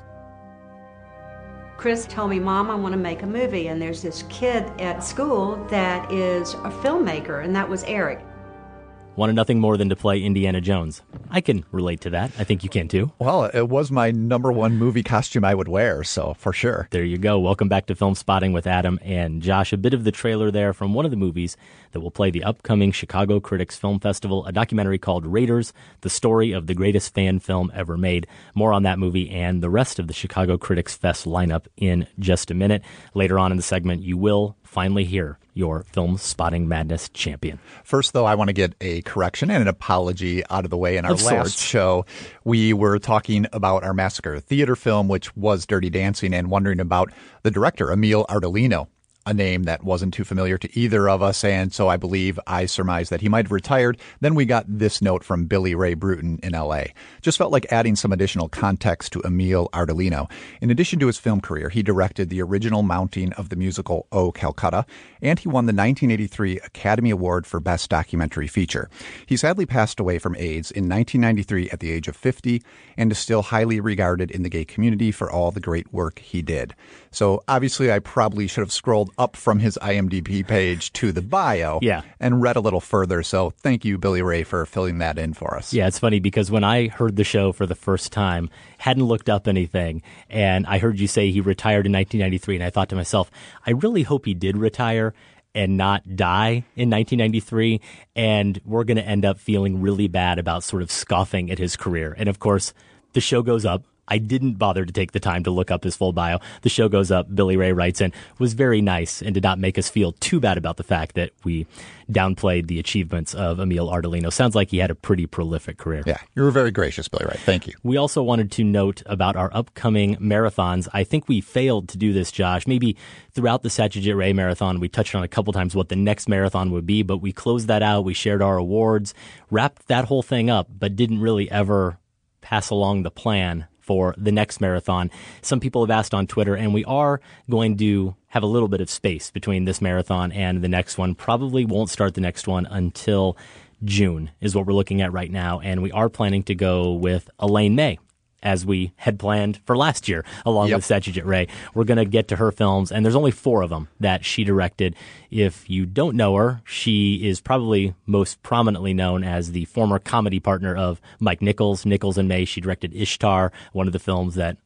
Chris told me, Mom, I want to make a movie, and there's this kid at school that is a filmmaker, and that was Eric. Wanted nothing more than to play Indiana Jones. I can relate to that. I think you can too. Well, it was my number one movie costume I would wear, so for sure. There you go. Welcome back to Film Spotting with Adam and Josh. A bit of the trailer there from one of the movies that will play the upcoming Chicago Critics Film Festival, a documentary called Raiders, the story of the greatest fan film ever made. More on that movie and the rest of the Chicago Critics Fest lineup in just a minute. Later on in the segment, you will finally hear your Film Spotting Madness champion. First, though, I want to get a correction and an apology out of the way. In our last show, we were talking about our Massacre Theater film, which was Dirty Dancing, and wondering about the director, Emile Ardolino, a name that wasn't too familiar to either of us, and so I believe I surmised that he might have retired. Then we got this note from Billy Ray Bruton in L.A. Just felt like adding some additional context to Emile Ardolino. In addition to his film career, he directed the original mounting of the musical O Calcutta, and he won the 1983 Academy Award for Best Documentary Feature. He sadly passed away from AIDS in 1993 at the age of 50, and is still highly regarded in the gay community for all the great work he did. So obviously I probably should have scrolled up from his IMDb page to the bio and read a little further. So thank you, Billy Ray, for filling that in for us. Yeah, it's funny because when I heard the show for the first time, hadn't looked up anything, and I heard you say he retired in 1993, and I thought to myself, I really hope he did retire and not die in 1993, and we're going to end up feeling really bad about sort of scoffing at his career. And of course, the show goes up. I didn't bother to take the time to look up his full bio. The show goes up. Billy Ray writes in, was very nice and did not make us feel too bad about the fact that we downplayed the achievements of Emile Ardolino. Sounds like he had a pretty prolific career. Yeah, you were very gracious, Billy Ray. Thank you. We also wanted to note about our upcoming marathons. I think we failed to do this, Josh. Maybe throughout the Satyajit Ray marathon, we touched on a couple times what the next marathon would be, but we closed that out. We shared our awards, wrapped that whole thing up, but didn't really ever pass along the plan for the next marathon. Some people have asked on Twitter, and we are going to have a little bit of space between this marathon and the next one. Probably won't start the next one until June is what we're looking at right now. And we are planning to go with Elaine May, as we had planned for last year, along with Satyajit Ray. We're going to get to her films, and there's only 4 of them that she directed. If you don't know her, she is probably most prominently known as the former comedy partner of Mike Nichols, Nichols and May. She directed Ishtar, one of the films that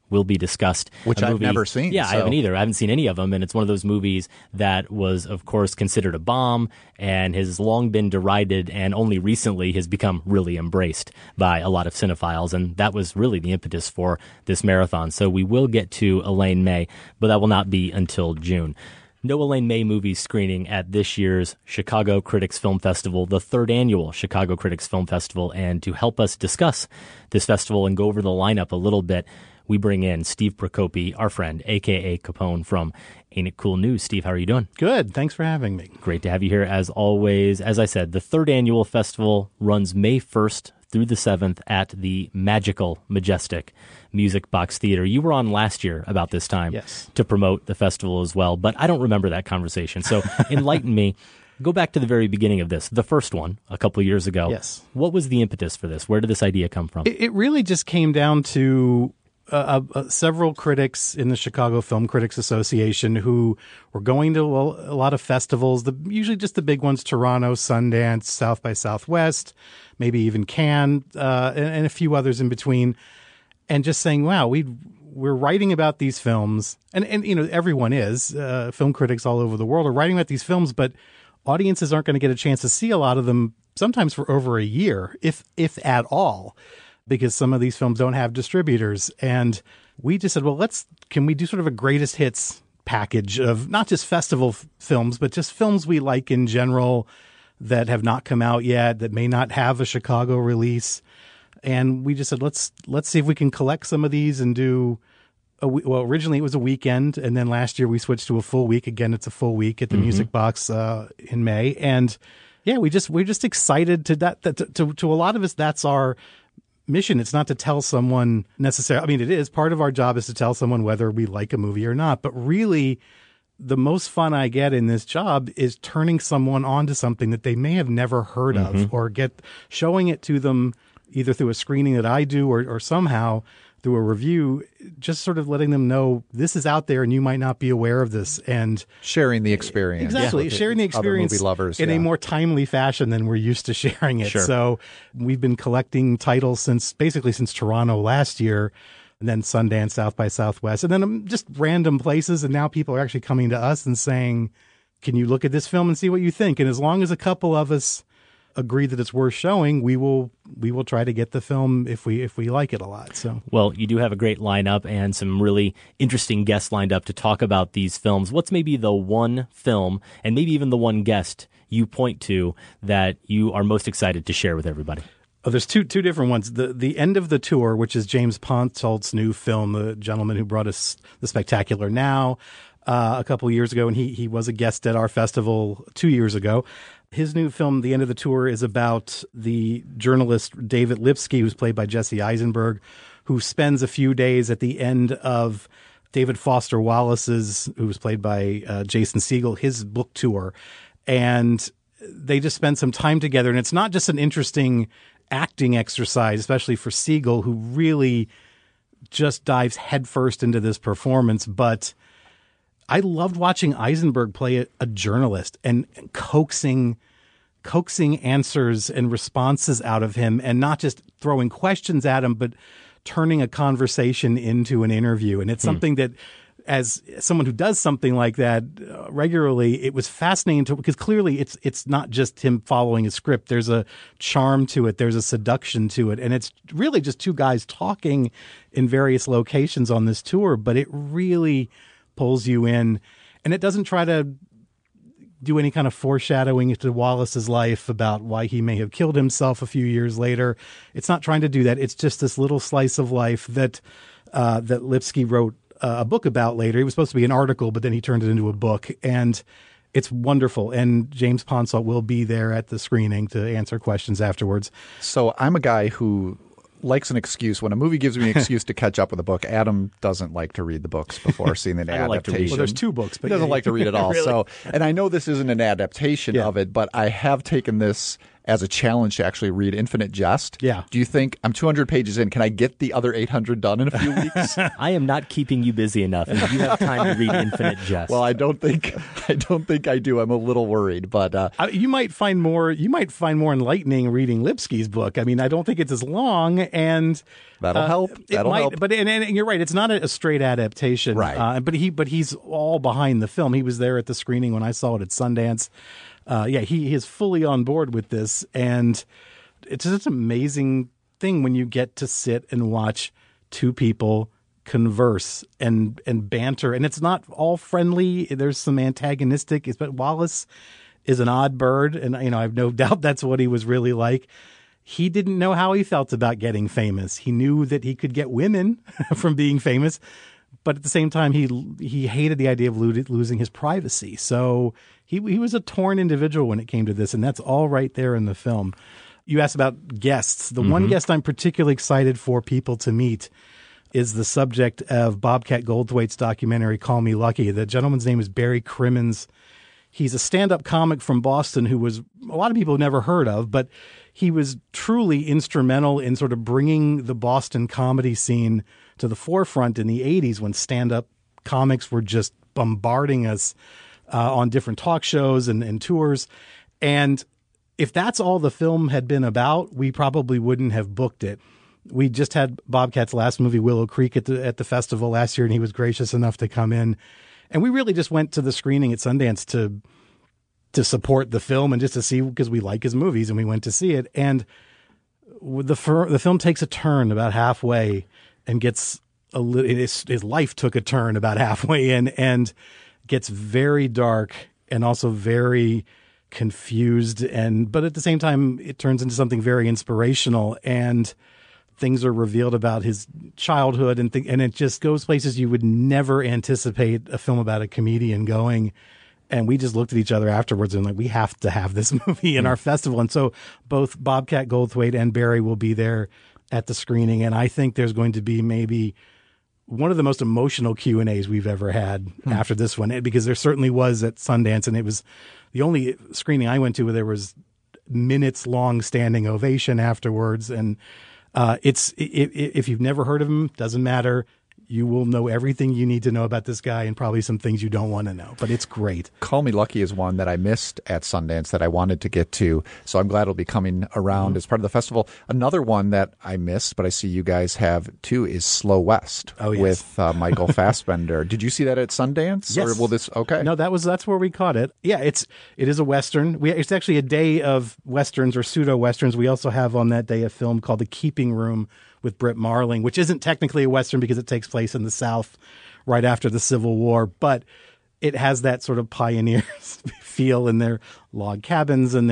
will be discussed. Which I've never seen. Yeah, I haven't either. I haven't seen any of them, and it's one of those movies that was, of course, considered a bomb and has long been derided and only recently has become really embraced by a lot of cinephiles, and that was really the impetus for this marathon. So we will get to Elaine May, but that will not be until June. No Elaine May movies screening at this year's Chicago Critics Film Festival, the third annual Chicago Critics Film Festival. And to help us discuss this festival and go over the lineup a little bit, we bring in Steve Procopi, our friend, a.k.a. Capone from Ain't It Cool News. Steve, how are you doing? Good. Thanks for having me. Great to have you here as always. As I said, the third annual festival runs May 1st through the 7th at the magical, majestic Music Box Theater. You were on last year about this time to promote the festival as well, but I don't remember that conversation. So enlighten me. Go back to the very beginning of this, the first one a couple of years ago. Yes. What was the impetus for this? Where did this idea come from? It really just came down to several critics in the Chicago Film Critics Association who were going to a lot of festivals, usually just the big ones, Toronto, Sundance, South by Southwest, maybe even Cannes, and a few others in between, and just saying, wow, we're writing about these films, and you know, everyone is, film critics all over the world are writing about these films, but audiences aren't going to get a chance to see a lot of them, sometimes for over a year, if at all, because some of these films don't have distributors. And we just said, well, can we do sort of a greatest hits package of not just festival films, but just films we like in general that have not come out yet, that may not have a Chicago release. And we just said, let's see if we can collect some of these and do well, originally it was a weekend, and then last year we switched to a full week. Again, it's a full week at the Music Box in May. And yeah, we're just excited to a lot of us, that's our mission. It's not to tell someone necessarily. I mean, it is part of our job is to tell someone whether we like a movie or not. But really, the most fun I get in this job is turning someone onto something that they may have never heard of, or showing it to them either through a screening that I do or somehow through a review, just sort of letting them know this is out there and you might not be aware of this, and sharing the experience. Exactly. Sharing the experience movie lovers, in a more timely fashion than we're used to sharing it. Sure. So we've been collecting titles since Toronto last year, and then Sundance, South by Southwest, and then just random places. And now people are actually coming to us and saying, can you look at this film and see what you think? And as long as a couple of us agree that it's worth showing, we will try to get the film if we like it a lot. So, well, you do have a great lineup and some really interesting guests lined up to talk about these films. What's maybe the one film and maybe even the one guest you point to that you are most excited to share with everybody? Oh, there's two different ones. The end of the tour, which is James Ponsolt's new film, the gentleman who brought us The Spectacular Now a couple of years ago, and he was a guest at our festival 2 years ago. His new film, The End of the Tour, is about the journalist David Lipsky, who's played by Jesse Eisenberg, who spends a few days at the end of David Foster Wallace's, who was played by Jason Segel, his book tour. And they just spend some time together. And it's not just an interesting acting exercise, especially for Segel, who really just dives headfirst into this performance, but I loved watching Eisenberg play a journalist and coaxing answers and responses out of him, and not just throwing questions at him, but turning a conversation into an interview. And it's something that, as someone who does something like that regularly, it was fascinating because clearly it's not just him following a script. There's a charm to it. There's a seduction to it. And it's really just two guys talking in various locations on this tour, but it really pulls you in, and it doesn't try to do any kind of foreshadowing into Wallace's life about why he may have killed himself a few years later. It's not trying to do that. It's just this little slice of life that Lipsky wrote a book about later. It was supposed to be an article, but then he turned it into a book, and it's wonderful. And James Ponsolt will be there at the screening to answer questions afterwards. So I'm a guy who likes an excuse. When a movie gives me an excuse to catch up with a book, Adam doesn't like to read the books before seeing an adaptation. Well, there's two books, but he doesn't like to read at all. Really? So, and I know this isn't an adaptation of it, but I have taken this as a challenge to actually read Infinite Jest. Yeah. Do you think I'm 200 pages in? Can I get the other 800 done in a few weeks? I am not keeping you busy enough, and you have time to read Infinite Jest. Well, I don't think I do. I'm a little worried, but you might find more enlightening reading Lipsky's book. I mean, I don't think it's as long, and that'll help. That'll help. But and you're right, it's not a straight adaptation, right? But he's all behind the film. He was there at the screening when I saw it at Sundance. He is fully on board with this, and it's just an amazing thing when you get to sit and watch two people converse and banter, and it's not all friendly. There's some antagonistic, but Wallace is an odd bird, and I have no doubt that's what he was really like. He didn't know how he felt about getting famous. He knew that he could get women from being famous, but at the same time, he hated the idea of losing his privacy. So he was a torn individual when it came to this, and that's all right there in the film. You asked about guests. The one guest I'm particularly excited for people to meet is the subject of Bobcat Goldthwait's documentary, Call Me Lucky. The gentleman's name is Barry Crimmins. He's a stand-up comic from Boston who was a lot of people have never heard of, but he was truly instrumental in sort of bringing the Boston comedy scene to the forefront in the 80s when stand-up comics were just bombarding us on different talk shows and tours. And if that's all the film had been about, we probably wouldn't have booked it. We just had Bobcat's last movie, Willow Creek, at the festival last year, and he was gracious enough to come in. And we really just went to the screening at Sundance to support the film and just to see, because we like his movies, and we went to see it. And the film takes a turn about halfway and gets his life took a turn about halfway in and gets very dark and also very confused. But at the same time, it turns into something very inspirational, and things are revealed about his childhood, and it just goes places you would never anticipate a film about a comedian going. And we just looked at each other afterwards and we have to have this movie in our festival. And so both Bobcat Goldthwait and Barry will be there at the screening. And I think there's going to be maybe one of the most emotional Q&As we've ever had after this one, because there certainly was at Sundance, and it was the only screening I went to where there was minutes long standing ovation afterwards. And if you've never heard of him, doesn't matter. You will know everything you need to know about this guy and probably some things you don't want to know. But it's great. Call Me Lucky is one that I missed at Sundance that I wanted to get to. So I'm glad it'll be coming around as part of the festival. Another one that I missed, but I see you guys have too, is Slow West with Michael Fassbender. Did you see that at Sundance? Yes. Or will this? Okay. No, that's where we caught it. Yeah, it is a Western. It's actually a day of Westerns or pseudo-Westerns. We also have on that day a film called The Keeping Room with Britt Marling, which isn't technically a Western because it takes place in the South right after the Civil War, but it has that sort of pioneer feel in their log cabins. And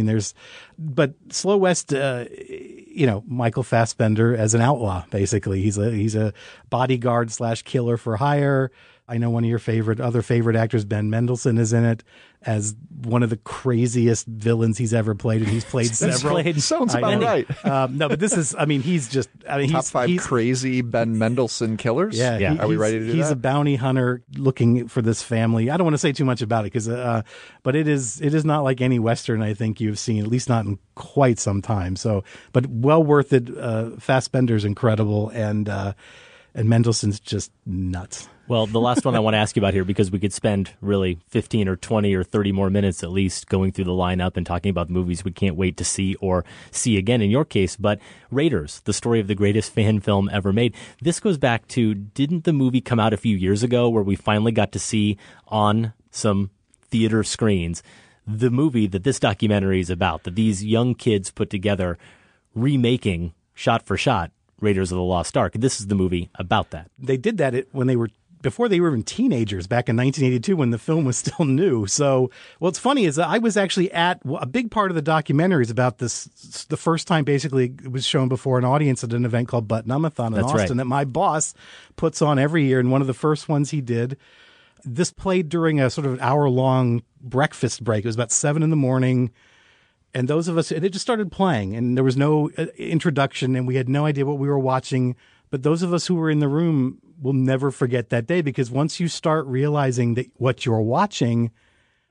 but Slow West, Michael Fassbender as an outlaw, basically. He's a bodyguard / killer for hire. I know one of your other favorite actors, Ben Mendelsohn, is in it as one of the craziest villains he's ever played, and he's played several. Sounds about right. No, but this is, he's just, top five crazy Ben Mendelsohn killers. Yeah. Are we ready to do that? He's a bounty hunter looking for this family. I don't want to say too much about it but it is not like any Western I think you've seen, at least not in quite some time. So, but well worth it. Fassbender's incredible, and Mendelsohn's just nuts. Well, the last one I want to ask you about here, because we could spend really 15 or 20 or 30 more minutes at least going through the lineup and talking about the movies we can't wait to see or see again in your case. But Raiders, the story of the greatest fan film ever made. This goes back to, didn't the movie come out a few years ago where we finally got to see on some theater screens the movie that this documentary is about, that these young kids put together, remaking shot for shot Raiders of the Lost Ark? This is the movie about that. They did that before they were even teenagers, back in 1982 when the film was still new. So what's funny is that I was actually at a big part of the documentary is about this. The first time basically it was shown before an audience at an event called Butt-Numb-a-thon in Austin that my boss puts on every year. And one of the first ones he did, this played during a sort of an hour-long breakfast break. It was about 7 a.m. And those of us, it just started playing, and there was no introduction, and we had no idea what we were watching. But those of us who were in the room will never forget that day, because once you start realizing that what you're watching,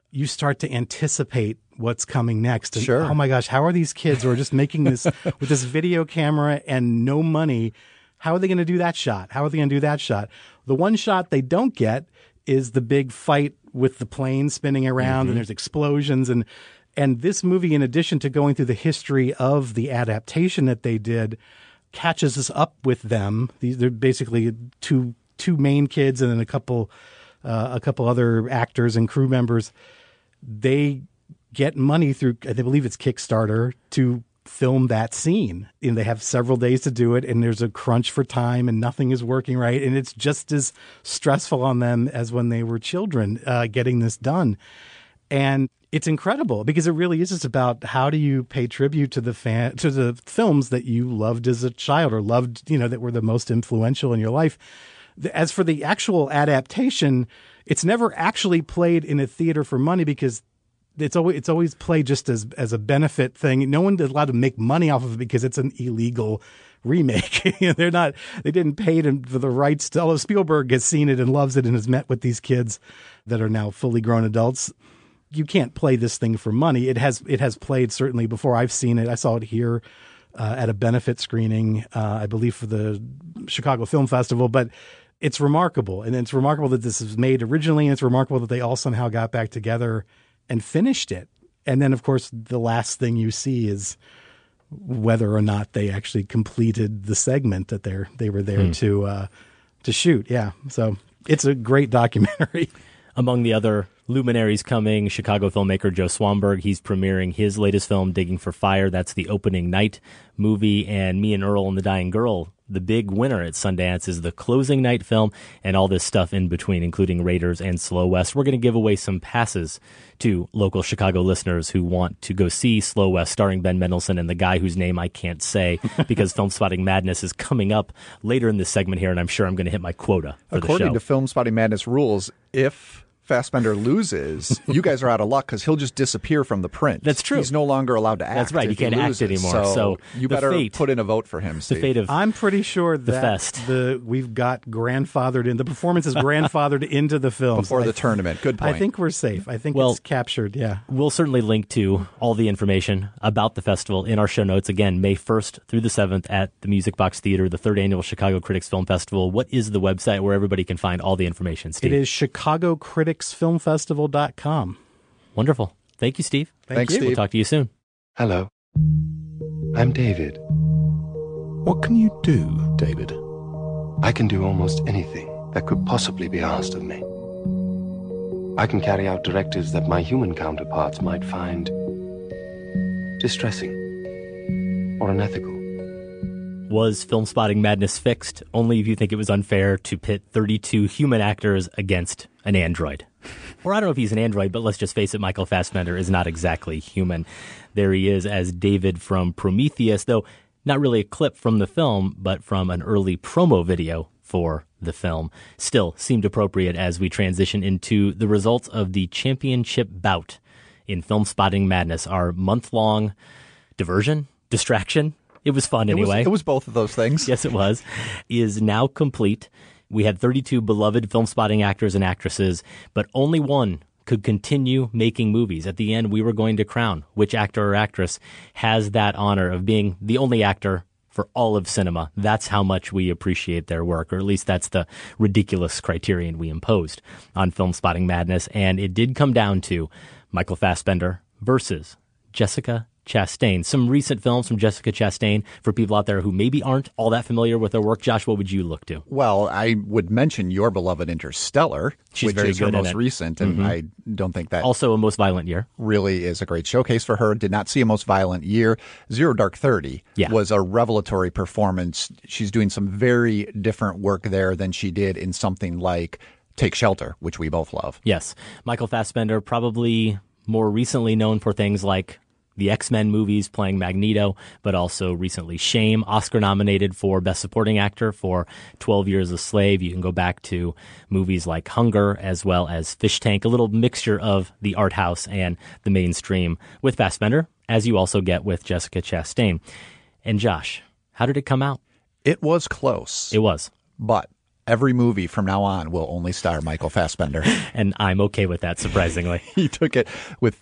you start to anticipate what's coming next. And, Sure. Oh my gosh, how are these kids who are just making this with this video camera and no money? How are they going to do that shot? How are they going to do that shot? The one shot they don't get is the big fight with the plane spinning around and there's explosions. And this movie, in addition to going through the history of the adaptation that they did, catches us up with them. They're basically two main kids and then a couple other actors and crew members. They get money through, I believe it's Kickstarter, to film that scene. And they have several days to do it, and there's a crunch for time, and nothing is working right. And it's just as stressful on them as when they were children getting this done. And it's incredible because it really is just about how do you pay tribute to the films that you loved as a child or loved, that were the most influential in your life. As for the actual adaptation, it's never actually played in a theater for money because it's always played just as a benefit thing. No one is allowed to make money off of it because it's an illegal remake. They didn't pay them for the rights to, although Spielberg has seen it and loves it and has met with these kids that are now fully grown adults. You can't play this thing for money. It has played certainly before. I've seen it. I saw it here at a benefit screening, I believe for the Chicago Film Festival, but it's remarkable. And it's remarkable that this was made originally, and it's remarkable that they all somehow got back together and finished it. And then, of course, the last thing you see is whether or not they actually completed the segment that they were there to shoot. Yeah. So it's a great documentary. Among the other luminaries coming, Chicago filmmaker Joe Swanberg. He's premiering his latest film, Digging for Fire. That's the opening night movie. And Me and Earl and the Dying Girl, the big winner at Sundance, is the closing night film, and all this stuff in between, including Raiders and Slow West. We're going to give away some passes to local Chicago listeners who want to go see Slow West, starring Ben Mendelsohn and the guy whose name I can't say because Film Spotting Madness is coming up later in this segment here, and I'm sure I'm going to hit my quota for the show. According to Film Spotting Madness rules, if Fassbender loses, you guys are out of luck because he'll just disappear from the print. That's true. He's no longer allowed to act. That's right. He can't act anymore. So you better put in a vote for him, Steve. The fate of I'm pretty sure the that fest. We've got grandfathered in. The performance is grandfathered into the film. Before the tournament. Good point. I think we're safe. I think it's captured, yeah. We'll certainly link to all the information about the festival in our show notes. Again, May 1st through the 7th at the Music Box Theater, the 3rd Annual Chicago Critics Film Festival. What is the website where everybody can find all the information, Steve? It is ChicagoCriticsFilmFestival.com. Wonderful. Thank you, Steve. Thanks, you. Steve. We'll talk to you soon. Hello. I'm David. What can you do, David? I can do almost anything that could possibly be asked of me. I can carry out directives that my human counterparts might find distressing or unethical. Was Film Spotting Madness fixed only if you think it was unfair to pit 32 human actors against an android? Or I don't know if he's an android, but let's just face it, Michael Fassbender is not exactly human. There he is as David from Prometheus, though not really a clip from the film, but from an early promo video for the film. Still seemed appropriate as we transition into the results of the championship bout in Film Spotting Madness, our month-long diversion, distraction. It was fun anyway. It was both of those things. Yes, it was. Is now complete. We had 32 beloved Film Spotting actors and actresses, but only one could continue making movies. At the end, we were going to crown which actor or actress has that honor of being the only actor for all of cinema. That's how much we appreciate their work, or at least that's the ridiculous criterion we imposed on Film Spotting Madness. And it did come down to Michael Fassbender versus Jessica Chastain. Some recent films from Jessica Chastain for people out there who maybe aren't all that familiar with her work. Josh, what would you look to? Well, I would mention your beloved Interstellar, She's which very is her good in most it. recent, and I don't think that Also a Most Violent Year. really is a great showcase for her. Did not see a Most Violent Year. Zero Dark 30 was a revelatory performance. She's doing some very different work there than she did in something like Take Shelter, which we both love. Yes. Michael Fassbender, probably more recently known for things like the X-Men movies, playing Magneto, but also recently Shame, Oscar nominated for Best Supporting Actor for 12 Years a Slave. You can go back to movies like Hunger as well as Fish Tank, a little mixture of the art house and the mainstream with Fassbender, as you also get with Jessica Chastain. And Josh, how did it come out? It was close. It was. But every movie from now on will only star Michael Fassbender. And I'm okay with that, surprisingly. He took it with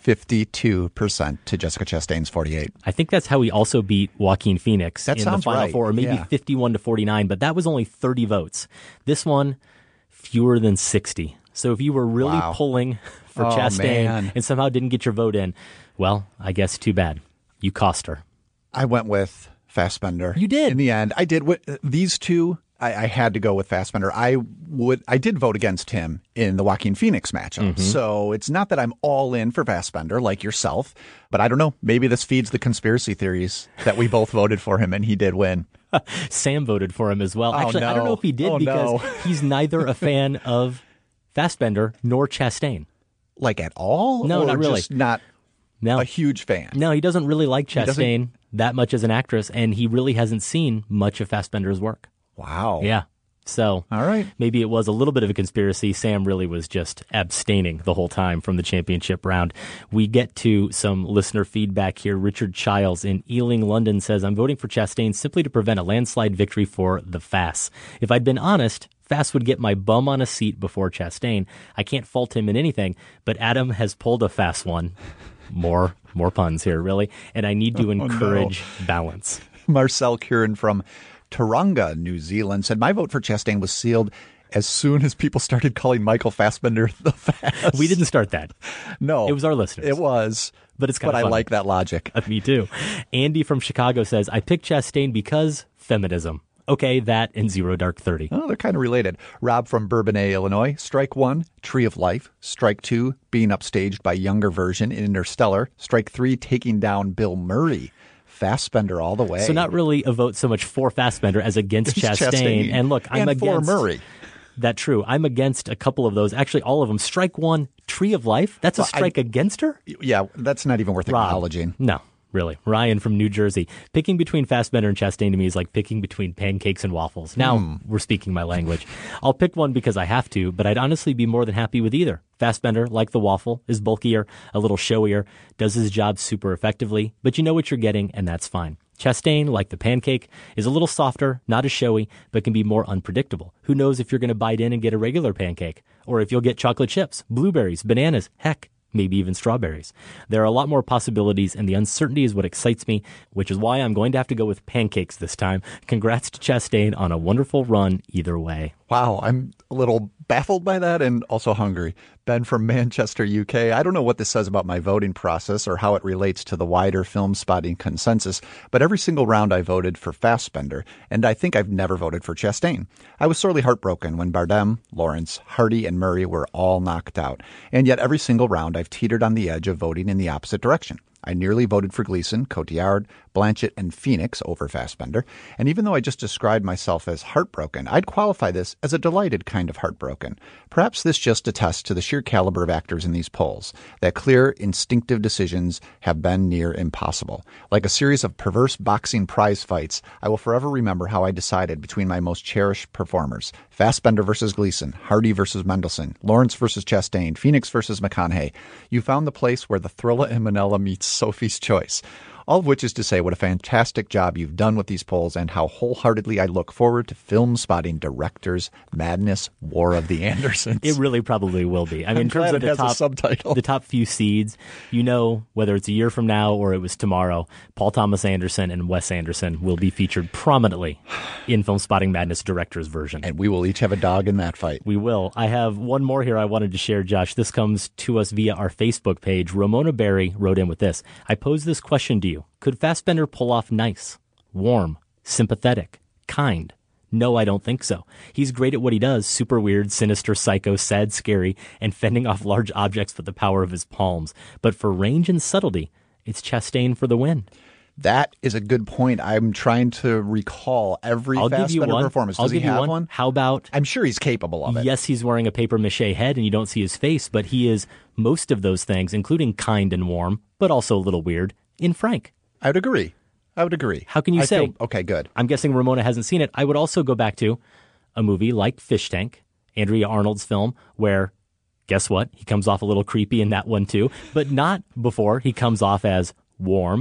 52% to Jessica Chastain's 48. I think that's how he also beat Joaquin Phoenix in the Final Four, or maybe 51 to 49, but that was only 30 votes. This one, fewer than 60. So if you were really pulling for Chastain and somehow didn't get your vote in, well, I guess too bad. You cost her. I went with Fassbender. You did. In the end, I did. These two, I had to go with Fassbender. I did vote against him in the Joaquin Phoenix matchup. So it's not that I'm all in for Fassbender like yourself, but I don't know. Maybe this feeds the conspiracy theories that we both voted for him and he did win. Sam voted for him as well. Actually, I don't know if he did because he's neither a fan of Fassbender nor Chastain. Like at all? No, not really. Just not a huge fan. No, he doesn't really like Chastain that much as an actress, and he really hasn't seen much of Fassbender's work. Wow. Yeah. So all right. Maybe it was a little bit of a conspiracy. Sam really was just abstaining the whole time from the championship round. We get to some listener feedback here. Richard Childs in Ealing, London says, I'm voting for Chastain simply to prevent a landslide victory for the Fass. If I'd been honest, Fass would get my bum on a seat before Chastain. I can't fault him in anything, but Adam has pulled a Fass one. More puns here, really. And I need to encourage balance. Marcel Curran from Taronga, New Zealand, said, my vote for Chastain was sealed as soon as people started calling Michael Fassbender the Fass. We didn't start that. No. It was our listeners. It was. But it's kind of funny. I like that logic. Me too. Andy from Chicago says, I picked Chastain because feminism. Okay, that and Zero Dark 30. Oh, they're kind of related. Rob from Bourbonnais, Illinois. Strike 1, Tree of Life. Strike 2, being upstaged by younger version in Interstellar. Strike 3, taking down Bill Murray. Fassbender all the way. So not really a vote so much for Fassbender as against Chastain. And look, I'm against for Murray. That true. I'm against a couple of those. Actually, all of them. Strike 1, Tree of Life. That's a strike against her? Yeah, that's not even worth acknowledging. No. Really. Ryan from New Jersey. Picking between Fassbender and Chastain to me is like picking between pancakes and waffles. Now we're speaking my language. I'll pick one because I have to, but I'd honestly be more than happy with either. Fassbender, like the waffle, is bulkier, a little showier, does his job super effectively, but you know what you're getting, and that's fine. Chastain, like the pancake, is a little softer, not as showy, but can be more unpredictable. Who knows if you're going to bite in and get a regular pancake, or if you'll get chocolate chips, blueberries, bananas, heck, maybe even strawberries. There are a lot more possibilities, and the uncertainty is what excites me, which is why I'm going to have to go with pancakes this time. Congrats to Chastain on a wonderful run either way. Wow, I'm a little baffled by that and also hungry. Ben from Manchester, UK. I don't know what this says about my voting process or how it relates to the wider film spotting consensus, but every single round I voted for Fassbender, and I think I've never voted for Chastain. I was sorely heartbroken when Bardem, Lawrence, Hardy, and Murray were all knocked out, and yet every single round I've teetered on the edge of voting in the opposite direction. I nearly voted for Gleason, Cotillard, Blanchett, and Phoenix over Fassbender, and even though I just described myself as heartbroken, I'd qualify this as a delighted kind of heartbroken. Perhaps this just attests to the sheer caliber of actors in these polls, that clear, instinctive decisions have been near impossible. Like a series of perverse boxing prize fights, I will forever remember how I decided between my most cherished performers. Fassbender versus Gleason, Hardy versus Mendelsohn, Lawrence versus Chastain, Phoenix versus McConaughey. You found the place where the Thrilla and Manella meets Sophie's Choice. All of which is to say what a fantastic job you've done with these polls and how wholeheartedly I look forward to film spotting Directors Madness War of the Andersons. It really probably will be. I mean, in terms of the top few seeds, you know, whether it's a year from now or it was tomorrow, Paul Thomas Anderson and Wes Anderson will be featured prominently in Film Spotting Madness Director's version. And we will each have a dog in that fight. We will. I have one more here I wanted to share, Josh. This comes to us via our Facebook page. Ramona Berry wrote in with this. I pose this question to you. Could Fassbender pull off nice, warm, sympathetic, kind? No, I don't think so. He's great at what he does, super weird, sinister, psycho, sad, scary, and fending off large objects with the power of his palms. But for range and subtlety, it's Chastain for the win. That is a good point. I'm trying to recall every Fassbender performance. Does he have one? How about... I'm sure he's capable of it. Yes, he's wearing a papier-mâché head and you don't see his face, but he is most of those things, including kind and warm, but also a little weird, in Frank. I would agree. How can you say? Okay, good. I'm guessing Ramona hasn't seen it. I would also go back to a movie like Fish Tank, Andrea Arnold's film, where, guess what? He comes off a little creepy in that one too, but not before he comes off as warm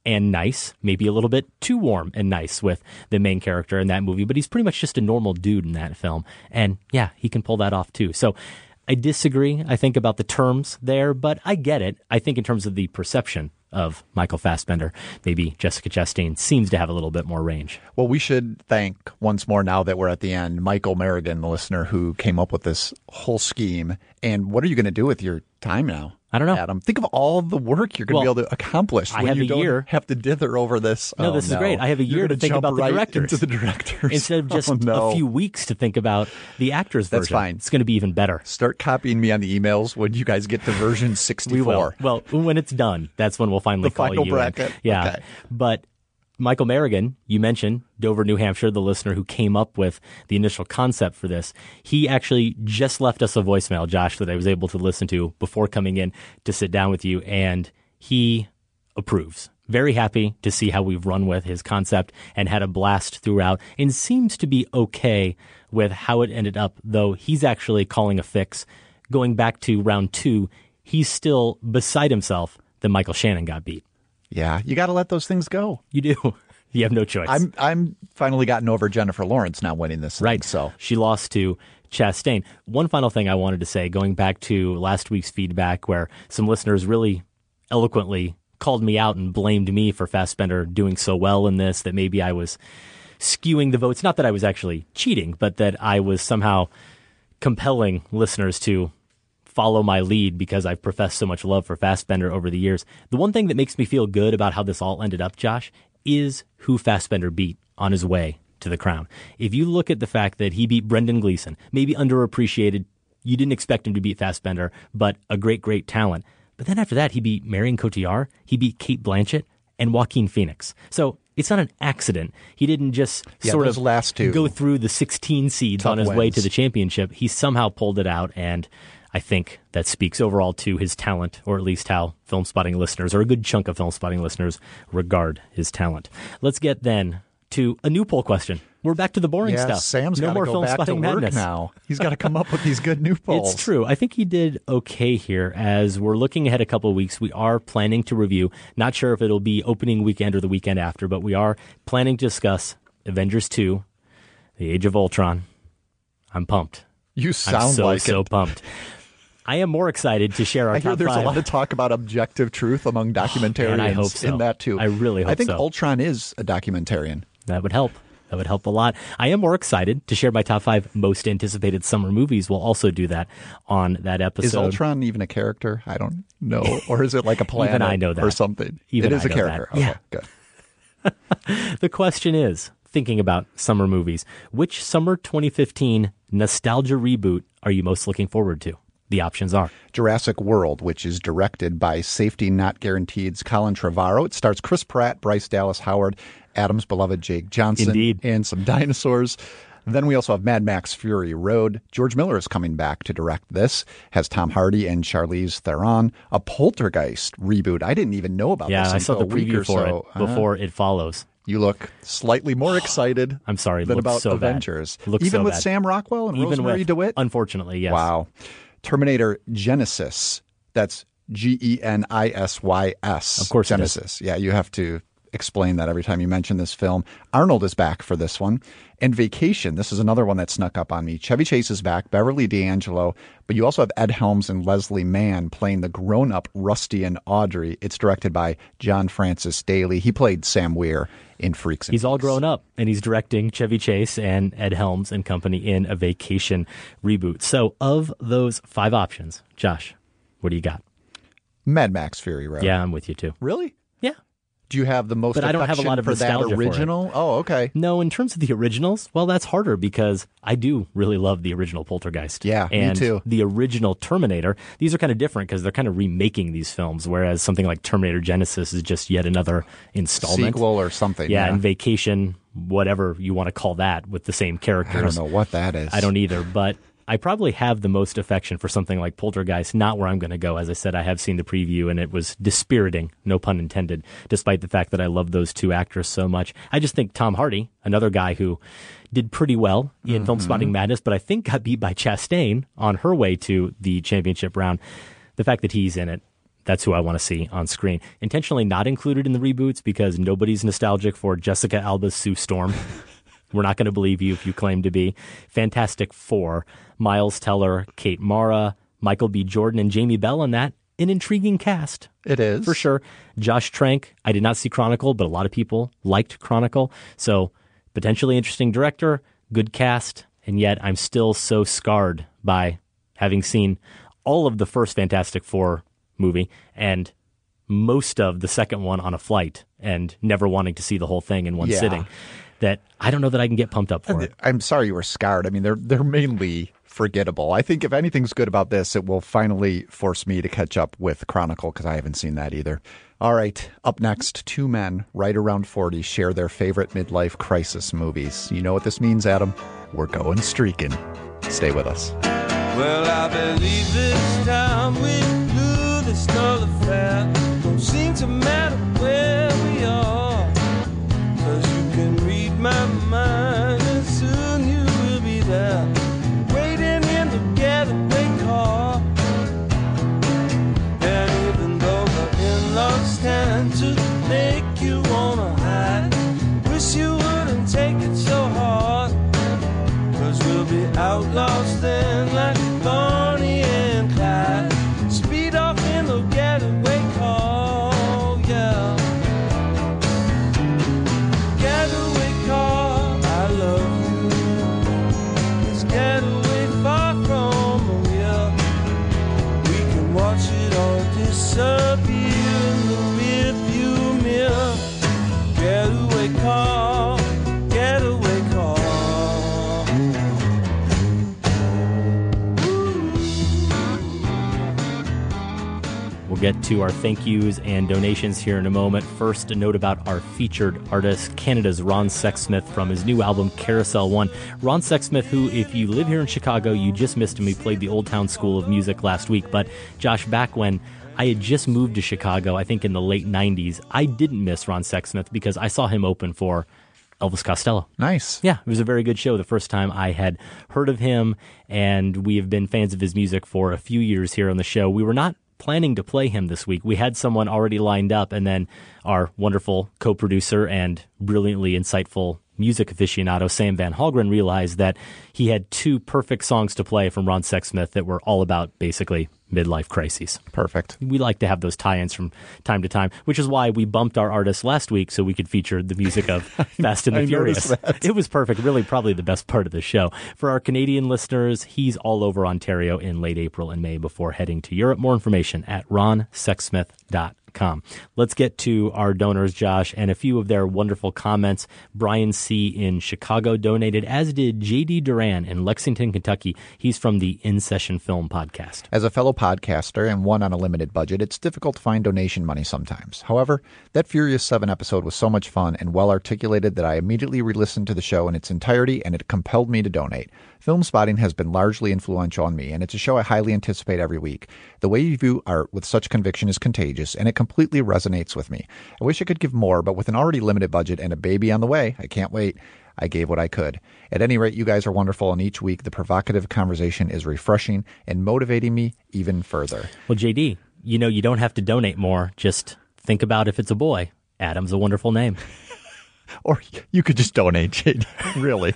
and nice, maybe a little bit too warm and nice with the main character in that movie, but he's pretty much just a normal dude in that film. And yeah, he can pull that off too. So I disagree, I think, about the terms there, but I get it. I think in terms of the perception of Michael Fassbender, maybe Jessica Chastain seems to have a little bit more range. Well, we should thank once more, now that we're at the end, Michael Merrigan, the listener who came up with this whole scheme. And what are you going to do with your time now? I don't know. Adam, think of all the work you're going to be able to accomplish when you don't have to dither over this. No, this is great. I have a year to think about the directors. Into the directors. Instead of just a few weeks to think about the actors' version. That's fine. It's going to be even better. Start copying me on the emails when you guys get to version 64. We will. Well, when it's done, that's when we'll finally the call final you bracket. in. Yeah. Okay. But Michael Merrigan, you mentioned Dover, New Hampshire, the listener who came up with the initial concept for this. He actually just left us a voicemail, Josh, that I was able to listen to before coming in to sit down with you, and he approves. Very happy to see how we've run with his concept and had a blast throughout, and seems to be okay with how it ended up, though he's actually calling a fix. Going back to round 2, he's still beside himself that Michael Shannon got beat. Yeah, you got to let those things go. You do. You have no choice. I'm finally gotten over Jennifer Lawrence now winning this thing, right. So she lost to Chastain. One final thing I wanted to say, going back to last week's feedback where some listeners really eloquently called me out and blamed me for Fassbender doing so well in this, that maybe I was skewing the votes. Not that I was actually cheating, but that I was somehow compelling listeners to follow my lead because I've professed so much love for Fassbender over the years. The one thing that makes me feel good about how this all ended up, Josh, is who Fassbender beat on his way to the crown. If you look at the fact that he beat Brendan Gleeson, maybe underappreciated, you didn't expect him to beat Fassbender, but a great, great talent. But then after that, he beat Marion Cotillard, he beat Cate Blanchett, and Joaquin Phoenix. So it's not an accident. He didn't just sort of last two go through the 16 seeds on his way to the championship. He somehow pulled it out, and I think that speaks overall to his talent, or at least how Film Spotting listeners, or a good chunk of Film Spotting listeners, regard his talent. Let's get then to a new poll question. We're back to the boring stuff. Sam's no got to more go Film back to Spotting work madness now. He's got to come up with these good new polls. It's true. I think he did okay here. As we're looking ahead a couple of weeks, we are planning to review, not sure if it'll be opening weekend or the weekend after, but we are planning to discuss Avengers 2, The Age of Ultron. I'm pumped. You sound like so pumped. I am more excited to share our top 5. There's a lot of talk about objective truth among documentarians and I hope so. in that too. I really hope so. I think Ultron is a documentarian. That would help. That would help a lot. I am more excited to share my top 5 most anticipated summer movies. We'll also do that on that episode. Is Ultron even a character? I don't know. Or is it like a planet even I know that. or something? Even it is I a character. That. Yeah. Okay, good. The question is, thinking about summer movies, which summer 2015 nostalgia reboot are you most looking forward to? The options are Jurassic World, which is directed by Safety Not Guaranteed's Colin Trevorrow. It stars Chris Pratt, Bryce Dallas Howard, Adam's beloved Jake Johnson, Indeed. and some dinosaurs. Then we also have Mad Max Fury Road. George Miller is coming back to direct this. Has Tom Hardy and Charlize Theron. A Poltergeist reboot. I didn't even know about this. Yeah, I saw the preview for so. it before it follows. You look slightly more excited I'm sorry, than about so Avengers. Looks even so with bad. Sam Rockwell and Rosemary DeWitt? Unfortunately, yes. Wow. Terminator Genesis. That's Genisys. Of course Genesis. Yeah, you have to explain that every time you mention this film. Arnold is back for this one. And Vacation. This is another one that snuck up on me. Chevy Chase is back, Beverly D'Angelo, but you also have Ed Helms and Leslie Mann playing the grown-up Rusty and Audrey. It's directed by John Francis Daly. He played Sam Weir in Freaks and He's all Geeks. grown up, and he's directing Chevy Chase and Ed Helms and company in a Vacation reboot. So of those 5 options, Josh, what do you got? Mad Max Fury Road. Yeah, I'm with you too. Really? Yeah. Do you have the most But I don't have a lot of for that nostalgia for it. original? Oh, okay. No, in terms of the originals, well, that's harder because I do really love the original Poltergeist. Yeah, me and too. The original Terminator. These are kind of different because they're kind of remaking these films, whereas something like Terminator Genesis is just yet another installment. Sequel or something. Yeah, and Vacation, whatever you want to call that, with the same characters. I don't know what that is. I don't either, but I probably have the most affection for something like Poltergeist, not where I'm going to go. As I said, I have seen the preview, and it was dispiriting, no pun intended, despite the fact that I love those 2 actors so much. I just think Tom Hardy, another guy who did pretty well in Film Spotting Madness, but I think got beat by Chastain on her way to the championship round. The fact that he's in it That's who I want to see on screen. Intentionally not included in the reboots because nobody's nostalgic for Jessica Alba's Sue Storm. We're not going to believe you if you claim to be. Fantastic Four, Miles Teller, Kate Mara, Michael B. Jordan, and Jamie Bell in that. An intriguing cast. It is. For sure. Josh Trank, I did not see Chronicle, but a lot of people liked Chronicle. So potentially interesting director, good cast, and yet I'm still so scarred by having seen all of the first Fantastic Four movie and most of the second one on a flight and never wanting to see the whole thing in one sitting, that I don't know that I can get pumped up for it. I'm sorry you were scarred. I mean, they're mainly forgettable. I think if anything's good about this, it will finally force me to catch up with Chronicle because I haven't seen that either. All right, up next, two men right around 40 share their favorite midlife crisis movies. You know what this means, Adam? We're going streaking. Stay with us. Well, I believe this time we blew this another fair. Don't seem to matter where we are, 'cause you can read my mind and soon you will be there, waiting in the getaway car. And even though the in-laws stand to make you wanna hide, wish you wouldn't take it so hard, 'cause we'll be outlaws then, like Bonnie and Clyde. Speed off in the getaway car, yeah. Getaway car, I love you. Let's get away far from here. We can watch it all disappear in the rearview mirror. Getaway car, getaway car. We'll get to our thank yous and donations here in a moment. First, a note about our featured artist, Canada's Ron Sexsmith from his new album, Carousel 1. Ron Sexsmith, who, if you live here in Chicago, you just missed him. He played the Old Town School of Music last week. But, Josh, back when I had just moved to Chicago, I think in the late 90s, I didn't miss Ron Sexsmith because I saw him open for Elvis Costello. Nice. Yeah, it was a very good show the first time I had heard of him, and we have been fans of his music for a few years here on the show. We were not planning to play him this week. We had someone already lined up, and then our wonderful co-producer and brilliantly insightful music aficionado, Sam Van Halgren, realized that he had two perfect songs to play from Ron Sexsmith that were all about basically midlife crises. Perfect. We like to have those tie-ins from time to time, which is why we bumped our artist last week so we could feature the music of Fast and the Furious. It was perfect. Really, probably the best part of the show. For our Canadian listeners, he's all over Ontario in late April and May before heading to Europe. More information at ronsexsmith.com. Let's get to our donors, Josh, and a few of their wonderful comments. Brian C. in Chicago donated, as did J.D. Duran in Lexington, Kentucky. He's from the In Session Film podcast. As a fellow podcaster and one on a limited budget, it's difficult to find donation money sometimes. However, that Furious 7 episode was so much fun and well articulated that I immediately re-listened to the show in its entirety, and it compelled me to donate. Film Spotting has been largely influential on me, and it's a show I highly anticipate every week. The way you view art with such conviction is contagious, and it completely resonates with me. I wish I could give more, but with an already limited budget and a baby on the way, I can't wait. I gave what I could. At any rate, you guys are wonderful, and each week the provocative conversation is refreshing and motivating me even further. Well, JD, you know you don't have to donate more. Just think about if it's a boy. Adam's a wonderful name. Or you could just donate, JD. Really.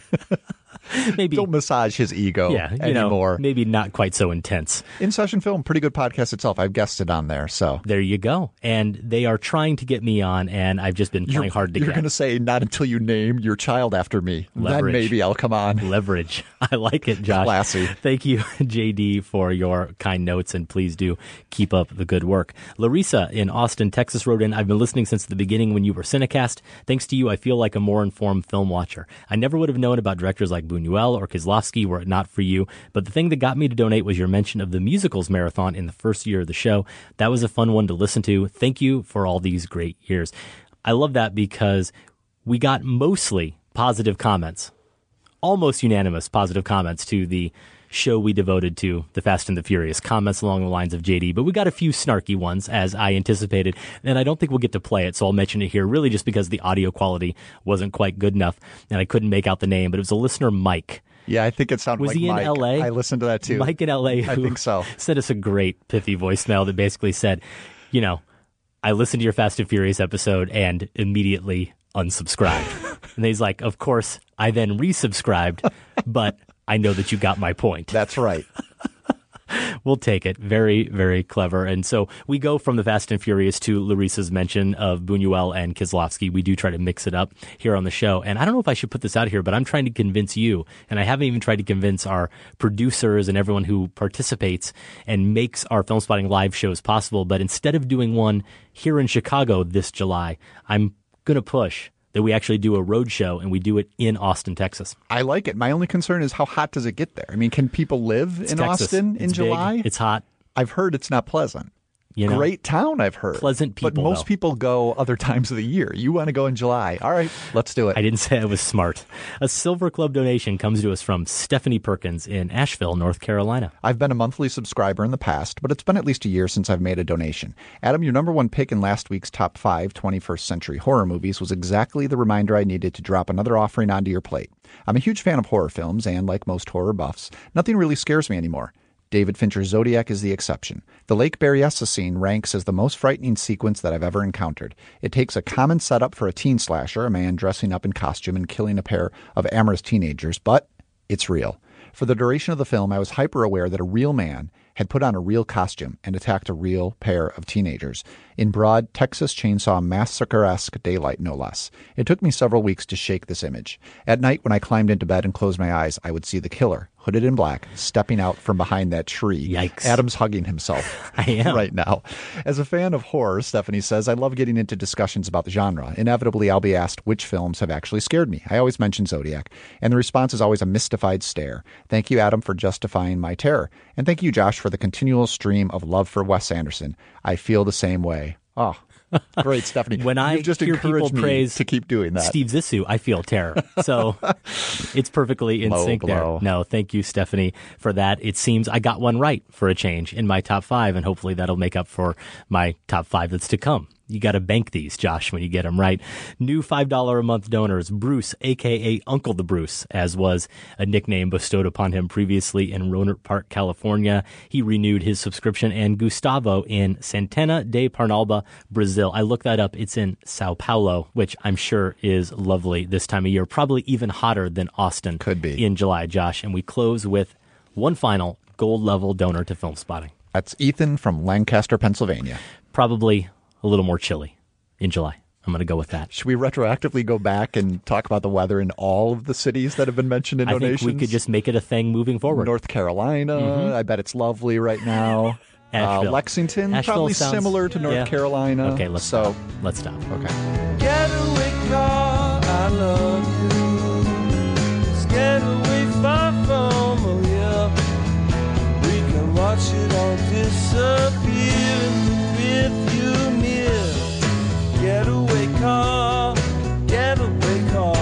Maybe don't massage his ego anymore. Maybe not quite so intense. In Session Film, pretty good podcast itself. I've guested on there, so there you go. And they are trying to get me on, and I've just been trying hard to get. You're going to say not until you name your child after me. Leverage. Then maybe I'll come on. Leverage. I like it, Josh. Classy. Thank you, JD, for your kind notes, and please do keep up the good work. Larissa in Austin, Texas wrote in, I've been listening since the beginning when you were Cinecast. Thanks to you, I feel like a more informed film watcher. I never would have known about directors like Buñuel or Kieslowski were it not for you, but the thing that got me to donate was your mention of the musicals marathon in the first year of the show. That was a fun one to listen to. Thank you for all these great years. I love that because we got mostly positive comments, almost unanimous positive comments to the show we devoted to the Fast and the Furious, comments along the lines of JD, but we got a few snarky ones as I anticipated, and I don't think we'll get to play it, so I'll mention it here really just because the audio quality wasn't quite good enough and I couldn't make out the name, but it was a listener, Mike. Yeah, I think it sounded like Mike. Was he in LA? I listened to that too. Mike in LA, who I think so. sent us a great pithy voicemail that basically said, I listened to your Fast and Furious episode and immediately unsubscribed. And he's like, of course, I then resubscribed, but I know that you got my point. That's right. We'll take it. Very, very clever. And so we go from the Fast and Furious to Larissa's mention of Buñuel and Kieslowski. We do try to mix it up here on the show. And I don't know if I should put this out here, but I'm trying to convince you, and I haven't even tried to convince our producers and everyone who participates and makes our Film Spotting live shows possible. But instead of doing one here in Chicago this July, I'm going to push that we actually do a road show and we do it in Austin, Texas. I like it. My only concern is how hot does it get there? I mean, can people live in Texas. Austin in July? Big. It's hot. I've heard it's not pleasant. Great town, I've heard. Pleasant people, but most people go other times of the year. You want to go in July. All right, let's do it. I didn't say I was smart. A Silver Club donation comes to us from Stephanie Perkins in Asheville, North Carolina. I've been a monthly subscriber in the past, but it's been at least a year since I've made a donation. Adam, your number one pick in last week's top 5 21st century horror movies was exactly the reminder I needed to drop another offering onto your plate. I'm a huge fan of horror films, and like most horror buffs, nothing really scares me anymore. David Fincher's Zodiac is the exception. The Lake Berryessa scene ranks as the most frightening sequence that I've ever encountered. It takes a common setup for a teen slasher, a man dressing up in costume and killing a pair of amorous teenagers, but it's real. For the duration of the film, I was hyper-aware that a real man had put on a real costume and attacked a real pair of teenagers in broad Texas Chainsaw Massacre-esque daylight, no less. It took me several weeks to shake this image. At night, when I climbed into bed and closed my eyes, I would see the killer, hooded in black, stepping out from behind that tree. Yikes. Adam's hugging himself I am. right now. As a fan of horror, Stephanie says, I love getting into discussions about the genre. Inevitably, I'll be asked which films have actually scared me. I always mention Zodiac, and the response is always a mystified stare. Thank you, Adam, for justifying my terror. And thank you, Josh, for the continual stream of love for Wes Anderson. I feel the same way. Oh, great, Stephanie. When I just hear people praise to keep doing that. Steve Zissou, I feel terror. So it's perfectly in sync there. No, thank you, Stephanie, for that. It seems I got one right for a change in my top 5, and hopefully that'll make up for my top 5 that's to come. You got to bank these, Josh, when you get them right. New $5 a month donors, Bruce, a.k.a. Uncle the Bruce, as was a nickname bestowed upon him previously in Rohnert Park, California. He renewed his subscription. And Gustavo in Santana de Parnaíba, Brazil. I looked that up. It's in Sao Paulo, which I'm sure is lovely this time of year. Probably even hotter than Austin. Could be. In July, Josh. And we close with one final gold-level donor to Film Spotting. That's Ethan from Lancaster, Pennsylvania. Probably a little more chilly in July. I'm going to go with that. Should we retroactively go back and talk about the weather in all of the cities that have been mentioned in donations? I think we could just make it a thing moving forward. North Carolina, I bet it's lovely right now. Lexington, Asheville probably sounds similar to North Carolina. Okay, let's stop. Okay. Getaway car, I love you. Let's get away far from here. We can watch it all disappear in the rearview mirror. Getaway car, getaway car.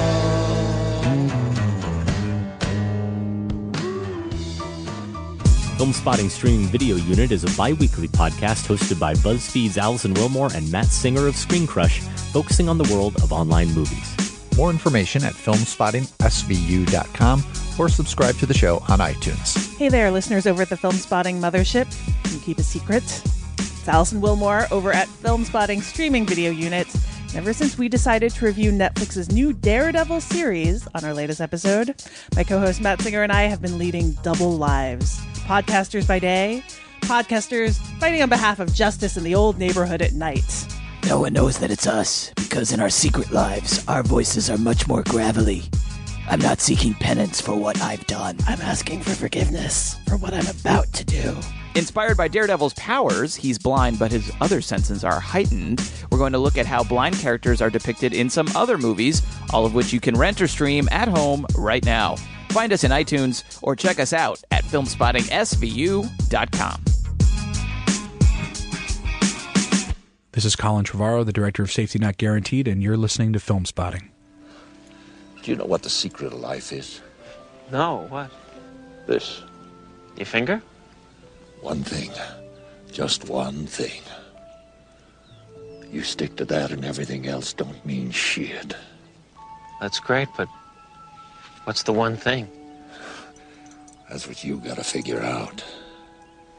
Film Spotting Streaming Video Unit is a bi-weekly podcast hosted by BuzzFeed's Allison Wilmore and Matt Singer of Screen Crush, focusing on the world of online movies. More information at filmspottingsvu.com or subscribe to the show on iTunes. Hey there, listeners over at the Film Spotting Mothership. Can you keep a secret? It's Allison Wilmore over at Film Spotting Streaming Video Unit. And ever since we decided to review Netflix's new Daredevil series on our latest episode, my co-host Matt Singer and I have been leading double lives. Podcasters by day, podcasters fighting on behalf of justice in the old neighborhood at night. No one knows that it's us, because in our secret lives, our voices are much more gravelly. I'm not seeking penance for what I've done. I'm asking for forgiveness for what I'm about to do. Inspired by Daredevil's powers, he's blind, but his other senses are heightened. We're going to look at how blind characters are depicted in some other movies, all of which you can rent or stream at home right now. Find us in iTunes or check us out at filmspottingsvu.com. This is Colin Trevorrow, the director of Safety Not Guaranteed, and you're listening to Film Spotting. Do you know what the secret of life is? No, what? This. Your finger? One thing. Just one thing. You stick to that and everything else don't mean shit. That's great, but what's the one thing? That's what you gotta figure out.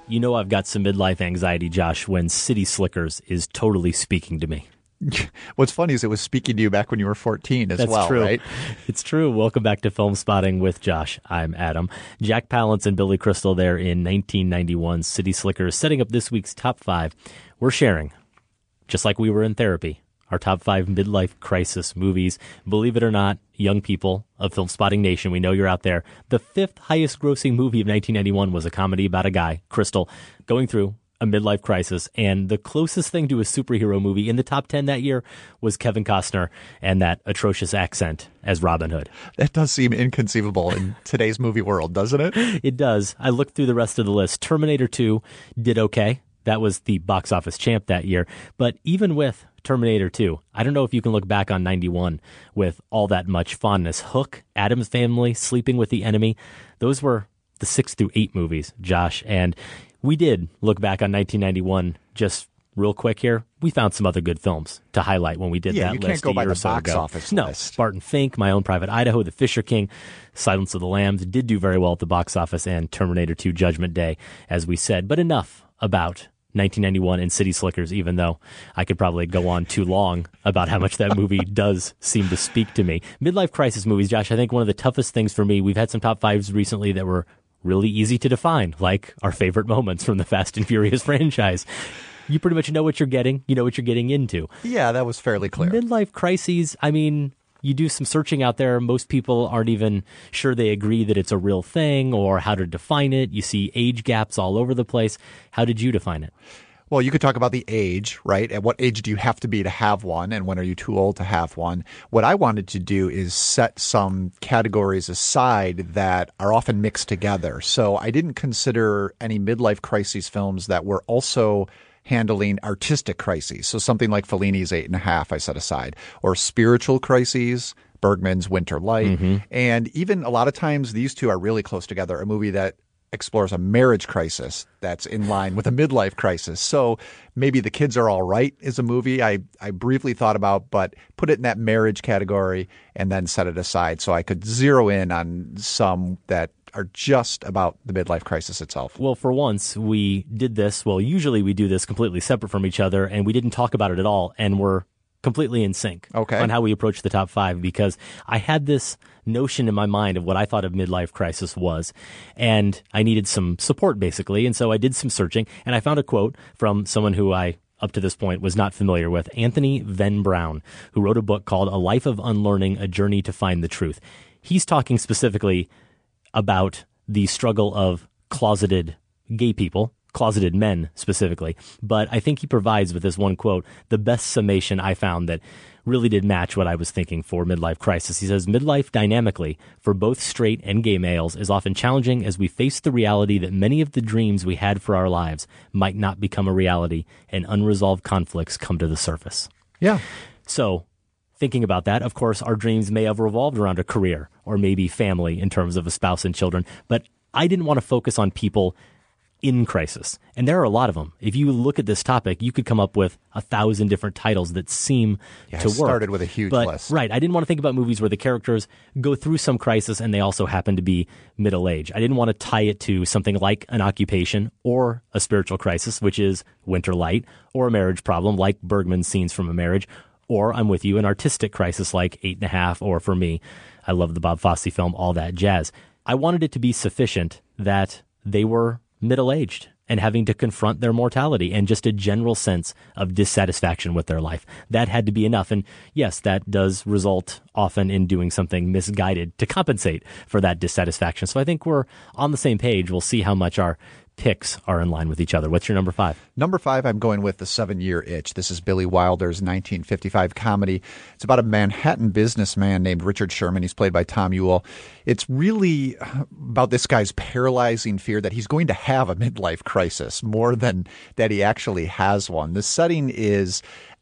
You know I've got some midlife anxiety, Josh, when City Slickers is totally speaking to me. What's funny is it was speaking to you back when you were 14 as That's well, true. right? It's true. Welcome back to Film Spotting with Josh. I'm Adam. Jack Palance and Billy Crystal there in 1991. City Slickers setting up this week's top 5. We're sharing, just like we were in therapy, our top 5 midlife crisis movies. Believe it or not, young people of Film Spotting Nation, we know you're out there. The 5th highest grossing movie of 1991 was a comedy about a guy, Crystal, going through a midlife crisis, and the closest thing to a superhero movie in the top 10 that year was Kevin Costner and that atrocious accent as Robin Hood. That does seem inconceivable in today's movie world, doesn't it? It does. I looked through the rest of the list. Terminator 2 did okay. That was the box office champ that year. But even with Terminator 2, I don't know if you can look back on 91 with all that much fondness. Hook, Addams Family, Sleeping with the Enemy, those were the 6 through 8 movies, Josh. And we did look back on 1991 just real quick here. We found some other good films to highlight when we did that list. You can't go by the so box ago. office No, list. Spartan Fink, My Own Private Idaho, The Fisher King, Silence of the Lambs did do very well at the box office, and Terminator 2 Judgment Day, as we said. But enough about 1991 and City Slickers, even though I could probably go on too long about how much that movie does seem to speak to me. Midlife crisis movies, Josh, I think one of the toughest things for me, we've had some top 5s recently that were really easy to define, like our favorite moments from the Fast and Furious franchise. You pretty much know what you're getting. You know what you're getting into. Yeah, that was fairly clear. Midlife crises, I mean, you do some searching out there. Most people aren't even sure they agree that it's a real thing or how to define it. You see age gaps all over the place. How did you define it? Well, you could talk about the age, right? At what age do you have to be to have one, and when are you too old to have one? What I wanted to do is set some categories aside that are often mixed together. So I didn't consider any midlife crises films that were also handling artistic crises. So something like Fellini's 8.5 I set aside, or spiritual crises, Bergman's Winter Light. And even a lot of times these two are really close together. A movie that explores a marriage crisis that's in line with a midlife crisis. So maybe The Kids Are All Right is a movie I briefly thought about, but put it in that marriage category and then set it aside so I could zero in on some that are just about the midlife crisis itself. Well, for once, we did this. Well, usually we do this completely separate from each other, and we didn't talk about it at all, and we're completely in sync on how we approach the top 5, because I had this notion in my mind of what I thought a midlife crisis was, and I needed some support, basically, and so I did some searching, and I found a quote from someone who I, up to this point, was not familiar with, Anthony Venn Brown, who wrote a book called A Life of Unlearning, A Journey to Find the Truth. He's talking specifically about the struggle of closeted gay people, closeted men specifically. But I think he provides with this one quote the best summation I found that really did match what I was thinking for midlife crisis. He says, midlife dynamically for both straight and gay males is often challenging as we face the reality that many of the dreams we had for our lives might not become a reality and unresolved conflicts come to the surface. Yeah. So thinking about that, of course, our dreams may have revolved around a career or maybe family in terms of a spouse and children. But I didn't want to focus on people in crisis. And there are a lot of them. If you look at this topic, you could come up with 1,000 different titles that seem to work. I started with a huge list. Right. I didn't want to think about movies where the characters go through some crisis and they also happen to be middle age. I didn't want to tie it to something like an occupation or a spiritual crisis, which is Winter Light, or a marriage problem like Bergman's Scenes from a Marriage, or I'm with you, an artistic crisis like 8.5, or for me, I love the Bob Fosse film, All That Jazz. I wanted it to be sufficient that they were middle-aged and having to confront their mortality and just a general sense of dissatisfaction with their life. That had to be enough. And yes, that does result often in doing something misguided to compensate for that dissatisfaction. So I think we're on the same page. We'll see how much our picks are in line with each other. What's your number 5? Number 5, I'm going with The 7-Year Itch. This is Billy Wilder's 1955 comedy. It's about a Manhattan businessman named Richard Sherman. He's played by Tom Ewell. It's really about this guy's paralyzing fear that he's going to have a midlife crisis more than that he actually has one. The setting is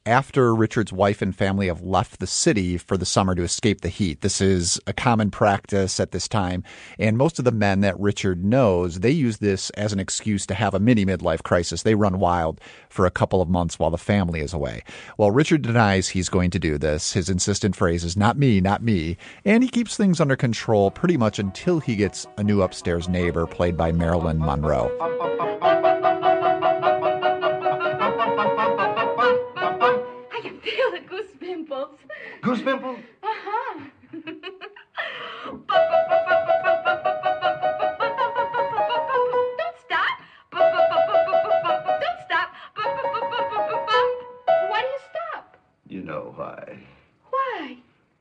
after Richard's wife and family have left the city for the summer to escape the heat. This is a common practice at this time, and most of the men that Richard knows, they use this as an excuse to have a mini midlife crisis. They run wild for a couple of months while the family is away. Well, Richard denies he's going to do this. His insistent phrase is, "Not me, not me," and he keeps things under control pretty much until he gets a new upstairs neighbor played by Marilyn Monroe. Goose pimples? Uh-huh. Don't stop. Don't stop. Why do you stop? You know why. Why?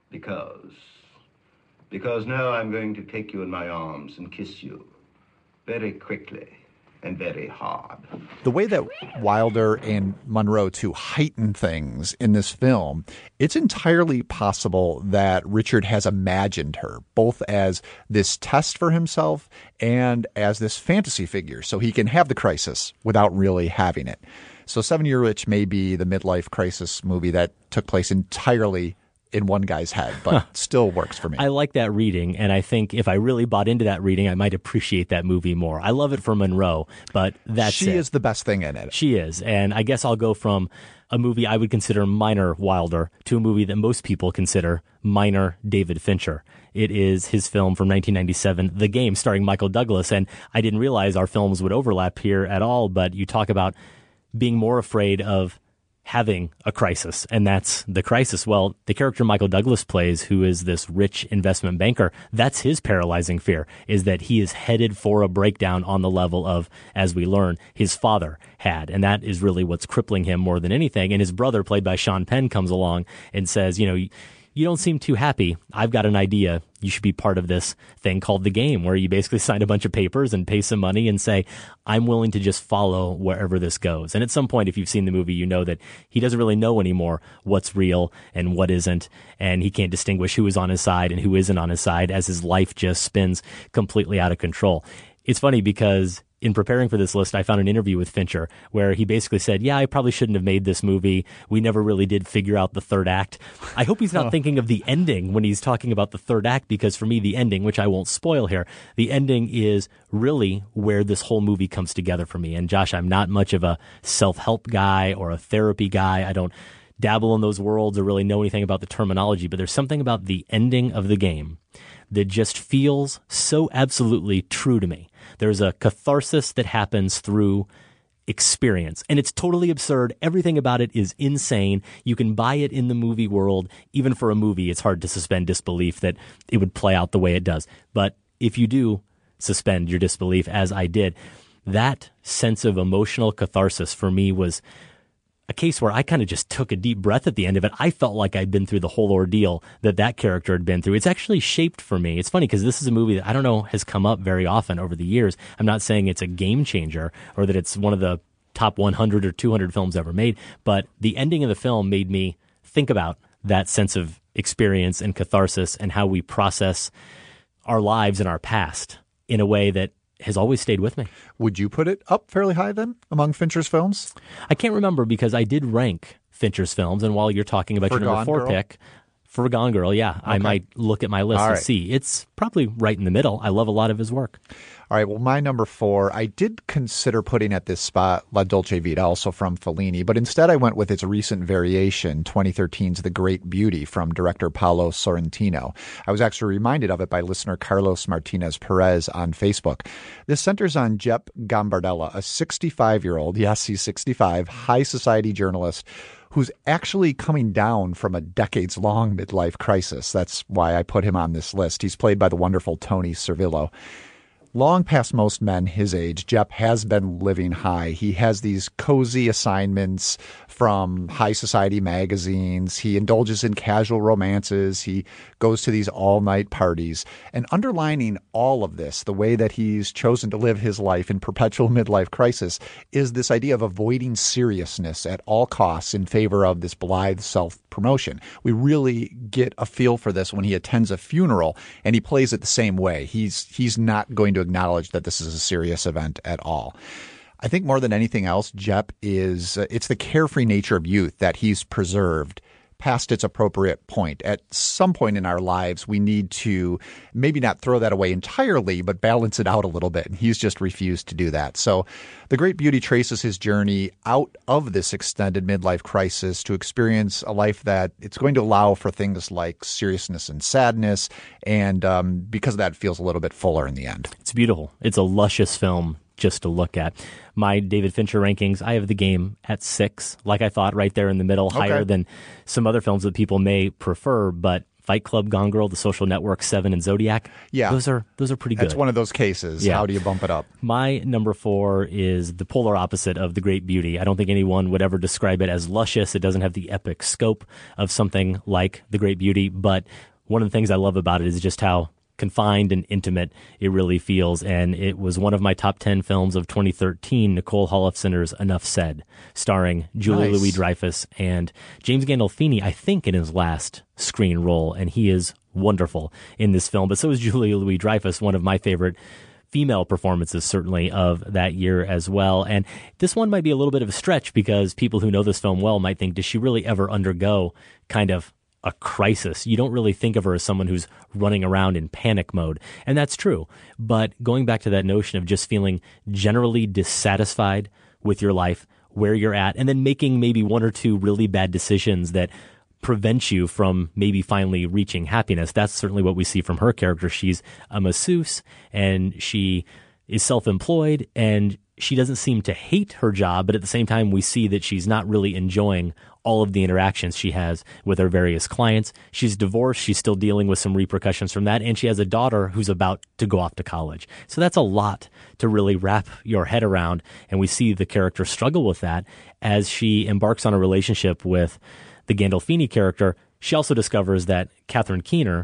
Because now I'm going to take you in my arms and kiss you. Very quickly and very hard. The way that Wilder and Monroe to heighten things in this film, it's entirely possible that Richard has imagined her, both as this test for himself and as this fantasy figure, so he can have the crisis without really having it. So 7 Year Itch may be the midlife crisis movie that took place entirely in one guy's head, but still works for me. I like that reading, and I think if I really bought into that reading, I might appreciate that movie more. I love it for Monroe, but she is the best thing in it. She is, and I guess I'll go from a movie I would consider minor Wilder to a movie that most people consider minor David Fincher. It is his film from 1997, The Game, starring Michael Douglas, and I didn't realize our films would overlap here at all, but you talk about being more afraid of having a crisis, and that's the crisis. Well, the character Michael Douglas plays, who is this rich investment banker, that's his paralyzing fear, is that he is headed for a breakdown on the level of, as we learn, his father had. And that is really what's crippling him more than anything. And his brother, played by Sean Penn, comes along and says, you don't seem too happy. I've got an idea. You should be part of this thing called The Game, where you basically sign a bunch of papers and pay some money and say, I'm willing to just follow wherever this goes. And at some point, if you've seen the movie, you know that he doesn't really know anymore what's real and what isn't. And he can't distinguish who is on his side and who isn't on his side as his life just spins completely out of control. It's funny because in preparing for this list, I found an interview with Fincher where he basically said, I probably shouldn't have made this movie. We never really did figure out the third act. I hope he's not thinking of the ending when he's talking about the third act, because for me, the ending, which I won't spoil here, the ending is really where this whole movie comes together for me. And Josh, I'm not much of a self-help guy or a therapy guy. I don't dabble in those worlds or really know anything about the terminology, but there's something about the ending of The Game that just feels so absolutely true to me. There's a catharsis that happens through experience, and it's totally absurd. Everything about it is insane. You can buy it in the movie world. Even for a movie, it's hard to suspend disbelief that it would play out the way it does. But if you do suspend your disbelief, as I did, that sense of emotional catharsis for me was a case where I kind of just took a deep breath at the end of it. I felt like I'd been through the whole ordeal that character had been through. It's actually shaped for me. It's funny because this is a movie that I don't know has come up very often over the years. I'm not saying it's a game changer or that it's one of the top 100 or 200 films ever made, but the ending of the film made me think about that sense of experience and catharsis and how we process our lives and our past in a way that has always stayed with me. Would you put it up fairly high then among Fincher's films? I can't remember because I did rank Fincher's films, and while you're talking about your number 4 pick, for Gone Girl, okay. I might look at my list and see. It's probably right in the middle. I love a lot of his work. All right, well, my number 4, I did consider putting at this spot La Dolce Vita, also from Fellini, but instead I went with its recent variation, 2013's The Great Beauty from director Paolo Sorrentino. I was actually reminded of it by listener Carlos Martinez Perez on Facebook. This centers on Jep Gambardella, a 65-year-old, yes, he's 65, high society journalist who's actually coming down from a decades-long midlife crisis. That's why I put him on this list. He's played by the wonderful Tony Servillo. Long past most men his age, Jep has been living high. He has these cozy assignments from high society magazines. He indulges in casual romances. He goes to these all-night parties. And underlining all of this, the way that he's chosen to live his life in perpetual midlife crisis, is this idea of avoiding seriousness at all costs in favor of this blithe self-promotion. We really get a feel for this when he attends a funeral, and he plays it the same way. He's not going to acknowledge that this is a serious event at all. I think more than anything else, Jep, is it's the carefree nature of youth that he's preserved past its appropriate point. At some point in our lives, we need to maybe not throw that away entirely, but balance it out a little bit. And he's just refused to do that. So The Great Beauty traces his journey out of this extended midlife crisis to experience a life that it's going to allow for things like seriousness and sadness. And because of that, it feels a little bit fuller in the end. It's beautiful. It's a luscious film just to look at. My David Fincher rankings, I have The Game at 6, like I thought, right there in the middle, higher than some other films that people may prefer, but Fight Club, Gone Girl, The Social Network, Seven, and Zodiac, those are pretty good. That's one of those cases. Yeah. How do you bump it up? My number 4 is the polar opposite of The Great Beauty. I don't think anyone would ever describe it as luscious. It doesn't have the epic scope of something like The Great Beauty, but one of the things I love about it is just how confined and intimate it really feels, and it was one of my top 10 films of 2013, Nicole Holofcener's Enough Said, starring Julia Louis-Dreyfus and James Gandolfini, I think in his last screen role, and he is wonderful in this film, but so is Julia Louis-Dreyfus, one of my favorite female performances certainly of that year as well. And this one might be a little bit of a stretch because people who know this film well might think, does she really ever undergo kind of a crisis? You don't really think of her as someone who's running around in panic mode. And that's true. But going back to that notion of just feeling generally dissatisfied with your life, where you're at, and then making maybe one or two really bad decisions that prevent you from maybe finally reaching happiness. That's certainly what we see from her character. She's a masseuse and she is self-employed and she doesn't seem to hate her job, but at the same time, we see that she's not really enjoying all of the interactions she has with her various clients. She's divorced. She's still dealing with some repercussions from that. And she has a daughter who's about to go off to college. So that's a lot to really wrap your head around. And we see the character struggle with that as she embarks on a relationship with the Gandolfini character. She also discovers that Catherine Keener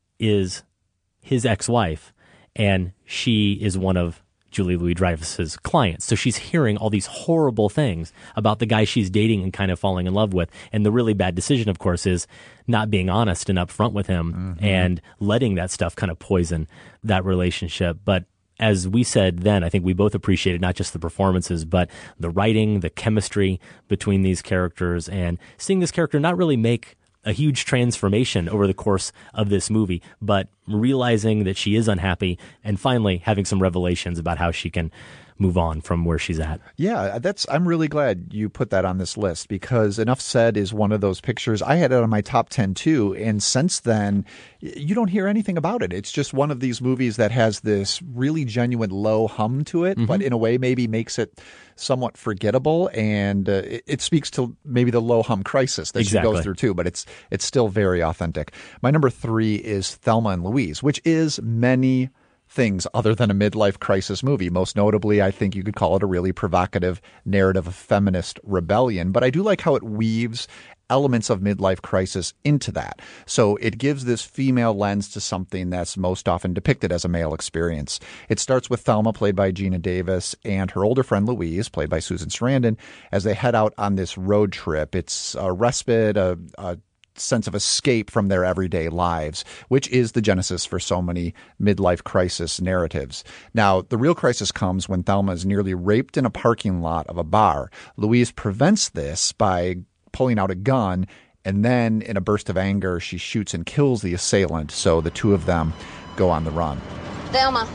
is his ex-wife, and she is one of Julia Louis-Dreyfus's clients. So she's hearing all these horrible things about the guy she's dating and kind of falling in love with. And the really bad decision, of course, is not being honest and upfront with him and letting that stuff kind of poison that relationship. But as we said then, I think we both appreciated not just the performances, but the writing, the chemistry between these characters, and seeing this character not really make a huge transformation over the course of this movie, but realizing that she is unhappy and finally having some revelations about how she can move on from where she's at. Yeah, I'm really glad you put that on this list because Enough Said is one of those pictures. I had it on my top 10 too, and since then, you don't hear anything about it. It's just one of these movies that has this really genuine low hum to it, but in a way maybe makes it somewhat forgettable, and it speaks to maybe the low hum crisis that she goes through too, but it's still very authentic. My number 3 is Thelma and Louise, which is many things other than a midlife crisis movie. Most notably, I think you could call it a really provocative narrative of feminist rebellion. But I do like how it weaves elements of midlife crisis into that. So it gives this female lens to something that's most often depicted as a male experience. It starts with Thelma, played by Gina Davis, and her older friend Louise, played by Susan Sarandon, as they head out on this road trip. It's a respite, a sense of escape from their everyday lives, which is the genesis for so many midlife crisis narratives. Now, the real crisis comes when Thelma is nearly raped in a parking lot of a bar. Louise prevents this by pulling out a gun, and then in a burst of anger, she shoots and kills the assailant, so the two of them go on the run. Thelma,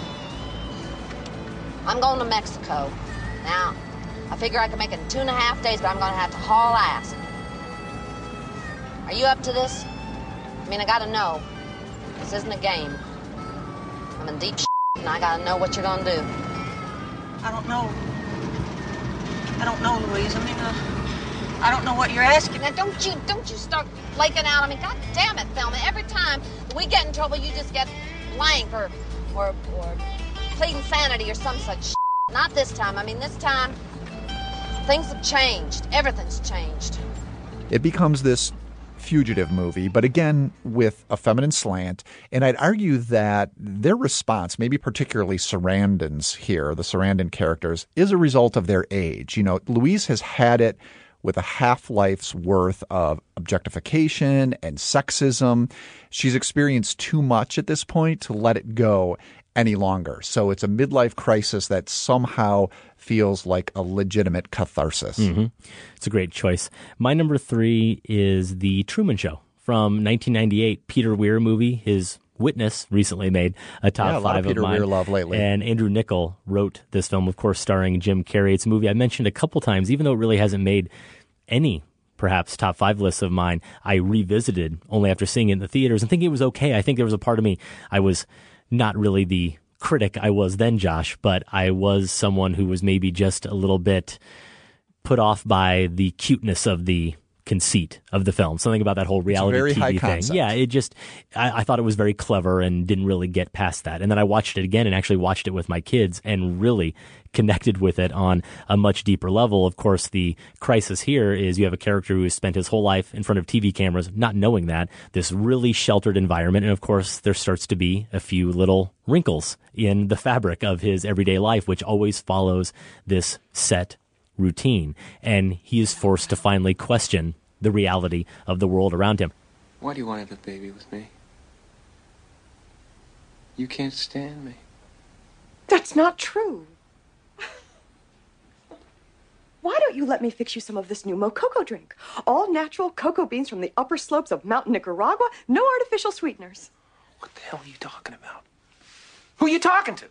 I'm going to Mexico. Now, I figure I can make it in 2.5 days, but I'm going to have to haul ass. Are you up to this? I mean, I gotta know. This isn't a game. I'm in deep shit, and I gotta know what you're gonna do. I don't know. I don't know, Louise. I mean, I don't know what you're asking. Now, don't you start flaking out. I mean, God damn it, Thelma. Every time we get in trouble, you just get blank or pleading sanity or some such shit. Not this time. I mean, this time, things have changed. Everything's changed. It becomes this fugitive movie, but again, with a feminine slant. And I'd argue that their response, maybe particularly Sarandon's here, the Sarandon characters, is a result of their age. You know, Louise has had it with a half-life's worth of objectification and sexism. She's experienced too much at this point to let it go. any longer. So it's a midlife crisis that somehow feels like a legitimate catharsis. Mm-hmm. It's a great choice. My number 3 is The Truman Show from 1998, Peter Weir movie. His Witness recently made a top 5 a lot of Peter mine. Weir love lately. And Andrew Niccol wrote this film, of course, starring Jim Carrey. It's a movie I mentioned a couple times, even though it really hasn't made any perhaps top 5 lists of mine. I revisited only after seeing it in the theaters and thinking it was okay. I think there was a part of me, I was not really the critic I was then, Josh, but I was someone who was maybe just a little bit put off by the cuteness of the conceit of the film. Something about that whole reality very TV high thing. concept. Yeah, it just, I thought it was very clever and didn't really get past that. And then I watched it again and actually watched it with my kids and really connected with it on a much deeper level. Of course, the crisis here is you have a character who has spent his whole life in front of TV cameras, not knowing that, this really sheltered environment. And of course, there starts to be a few little wrinkles in the fabric of his everyday life, which always follows this set routine. And he is forced to finally question the reality of the world around him. Why do you want to have a baby with me? You can't stand me. That's not true. Why don't you let me fix you some of this new Mococo drink? All natural cocoa beans from the upper slopes of Mountain Nicaragua, no artificial sweeteners. What the hell are you talking about? Who are you talking to?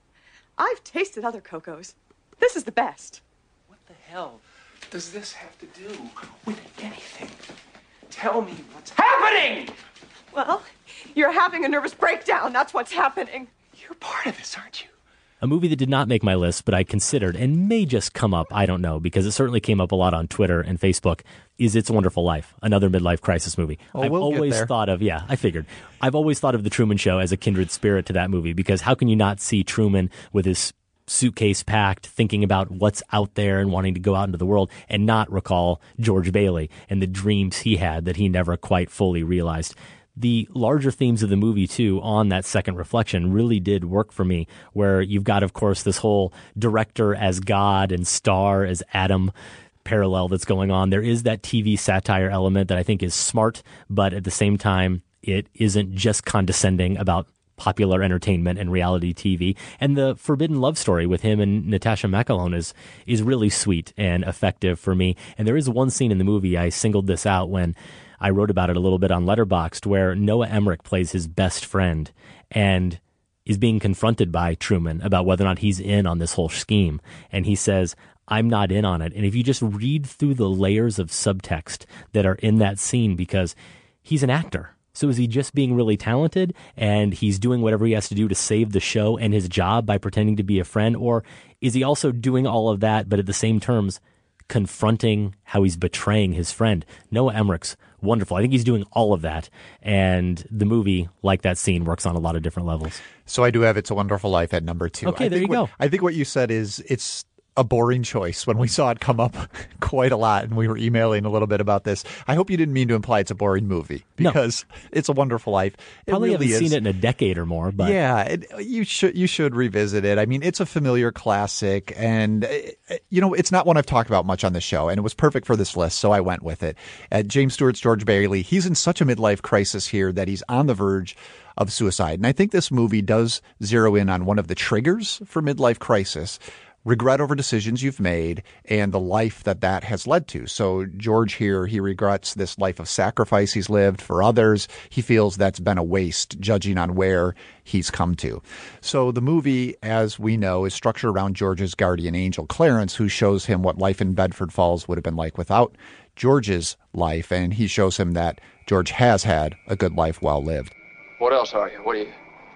I've tasted other cocos. This is the best. What the hell does this have to do with anything? Tell me what's happening! Well, you're having a nervous breakdown. That's what's happening. You're part of this, aren't you? A movie that did not make my list, but I considered and may just come up, I don't know, because it certainly came up a lot on Twitter and Facebook, is It's a Wonderful Life, another midlife crisis movie. I've always thought of, I've always thought of The Truman Show as a kindred spirit to that movie, because how can you not see Truman with his suitcase packed, thinking about what's out there and wanting to go out into the world and not recall George Bailey and the dreams he had that he never quite fully realized. The larger themes of the movie, too, on that second reflection really did work for me, where you've got, of course, this whole director as God and star as Adam parallel that's going on. There is that TV satire element that I think is smart, but at the same time, it isn't just condescending about popular entertainment and reality TV. And the forbidden love story with him and Natasha McElhone is really sweet and effective for me. And there is one scene in the movie, I singled this out when I wrote about it a little bit on Letterboxd, where Noah Emmerich plays his best friend and is being confronted by Truman about whether or not he's in on this whole scheme. And he says, I'm not in on it. And if you just read through the layers of subtext that are in that scene, because he's an actor. So is he just being really talented and he's doing whatever he has to do to save the show and his job by pretending to be a friend? Or is he also doing all of that, but at the same terms, confronting how he's betraying his friend? Noah Emmerich's wonderful. I think he's doing all of that. And the movie, like that scene, works on a lot of different levels. So I do have It's a Wonderful Life at number 2. Okay, there you go. I think what you said is it's a boring choice when we saw it come up quite a lot, and we were emailing a little bit about this. I hope you didn't mean to imply it's a boring movie, because It's a Wonderful Life. Probably really haven't seen it in a decade or more, but yeah, you should revisit it. I mean, it's a familiar classic, and it's not one I've talked about much on the show, and it was perfect for this list, so I went with it. James Stewart's George Bailey, he's in such a midlife crisis here that he's on the verge of suicide, and I think this movie does zero in on one of the triggers for midlife crisis: regret over decisions you've made and the life that has led to. So George here, he regrets this life of sacrifice he's lived for others. He feels that's been a waste, judging on where he's come to. So the movie, as we know, is structured around George's guardian angel, Clarence, who shows him what life in Bedford Falls would have been like without George's life. And he shows him that George has had a good life well lived. What else are you? What are you?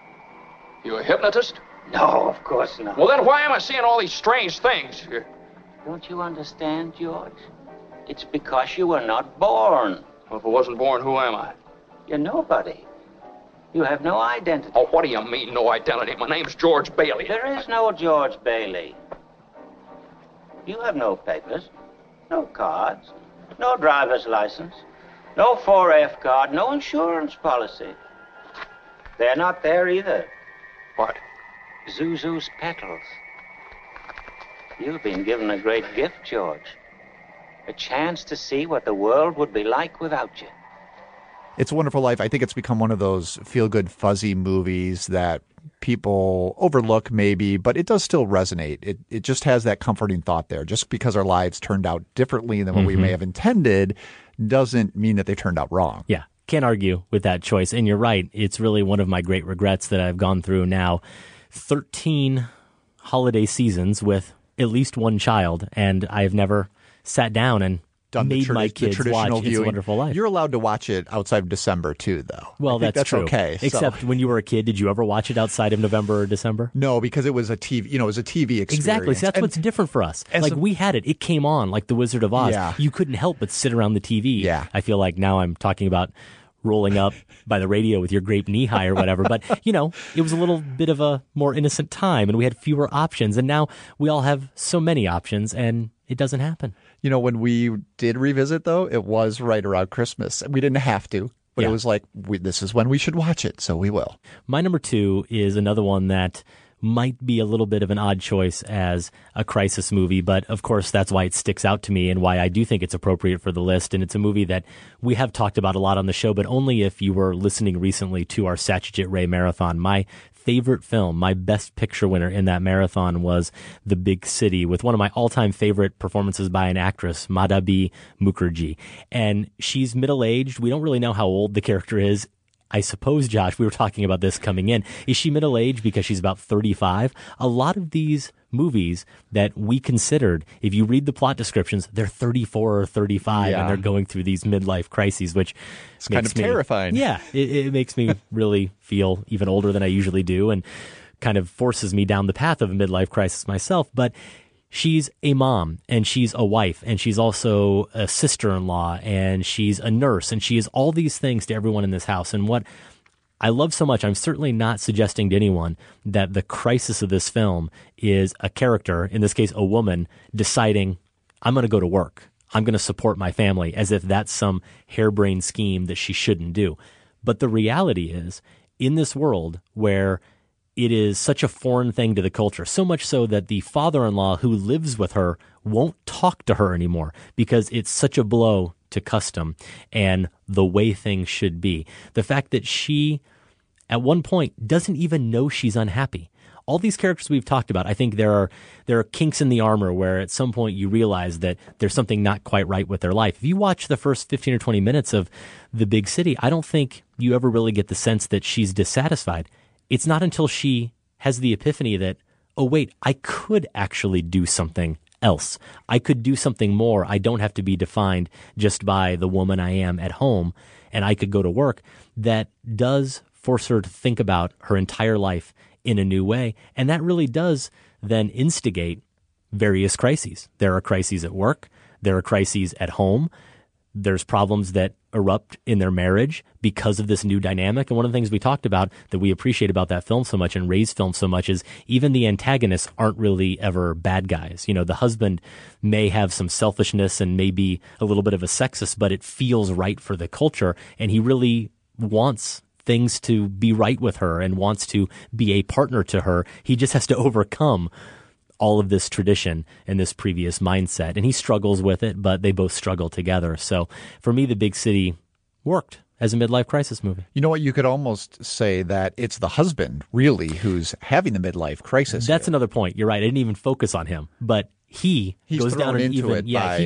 You a hypnotist? No, of course not. Well, then why am I seeing all these strange things? Don't you understand, George? It's because you were not born. Well, if I wasn't born, who am I? You're nobody. You have no identity. Oh, what do you mean, no identity? My name's George Bailey. There is no George Bailey. You have no papers, no cards, no driver's license, no 4F card, no insurance policy. They're not there either. What? Zuzu's petals. You've been given a great gift, George. A chance to see what the world would be like without you. It's a Wonderful Life. I think it's become one of those feel-good, fuzzy movies that people overlook maybe, but it does still resonate. It just has that comforting thought there. Just because our lives turned out differently than what we may have intended doesn't mean that they turned out wrong. Yeah, can't argue with that choice. And you're right. It's really one of my great regrets that I've gone through now 13 holiday seasons with at least one child, and I've never sat down and made my kids watch It's a Wonderful Life. You're allowed to watch it outside of December too, though. Well, that's true. Okay. Except when you were a kid, did you ever watch it outside of November or December? No, because it was a TV. It was a TV experience. Exactly. So that's what's different for us. Like we had it. It came on like The Wizard of Oz. Yeah. You couldn't help but sit around the TV. Yeah. I feel like now I'm talking about rolling up by the radio with your grape knee-high or whatever. But, it was a little bit of a more innocent time, and we had fewer options. And now we all have so many options, and it doesn't happen. When we did revisit, though, it was right around Christmas. We didn't have to, but it was like, this is when we should watch it, so we will. My number 2 is another one that might be a little bit of an odd choice as a crisis movie, but of course that's why it sticks out to me and why I do think it's appropriate for the list. And it's a movie that we have talked about a lot on the show, but only if you were listening recently to our Satyajit Ray marathon. My favorite film, my best picture winner in that marathon was The Big City, with one of my all-time favorite performances by an actress, Madhabi Mukherjee. And she's middle-aged. We don't really know how old the character is. I suppose, Josh, we were talking about this coming in. Is she middle-aged because she's about 35? A lot of these movies that we considered, if you read the plot descriptions, they're 34 or 35 and they're going through these midlife crises, which it's kind of terrifying. Yeah, it makes me really feel even older than I usually do and kind of forces me down the path of a midlife crisis myself. But she's a mom, and she's a wife, and she's also a sister-in-law, and she's a nurse, and she is all these things to everyone in this house. And what I love so much, I'm certainly not suggesting to anyone that the crisis of this film is a character, in this case a woman, deciding, I'm going to go to work. I'm going to support my family, as if that's some harebrained scheme that she shouldn't do. But the reality is, in this world where it is such a foreign thing to the culture, so much so that the father-in-law who lives with her won't talk to her anymore because it's such a blow to custom and the way things should be. The fact that she, at one point, doesn't even know she's unhappy. All these characters we've talked about, I think there are kinks in the armor where at some point you realize that there's something not quite right with their life. If you watch the first 15 or 20 minutes of The Big City, I don't think you ever really get the sense that she's dissatisfied. It's not until she has the epiphany that, oh, wait, I could actually do something else. I could do something more. I don't have to be defined just by the woman I am at home, and I could go to work. That does force her to think about her entire life in a new way, and that really does then instigate various crises. There are crises at work. There are crises at home. There's problems that erupt in their marriage because of this new dynamic. And one of the things we talked about that we appreciate about that film so much and Ray's film so much is even the antagonists aren't really ever bad guys. The husband may have some selfishness and may be a little bit of a sexist, but it feels right for the culture. And he really wants things to be right with her and wants to be a partner to her. He just has to overcome all of this tradition and this previous mindset. And he struggles with it, but they both struggle together. So for me, The Big City worked as a midlife crisis movie. You know what? You could almost say that it's the husband, really, who's having the midlife crisis. That's another point. You're right. I didn't even focus on him, but he's goes down an even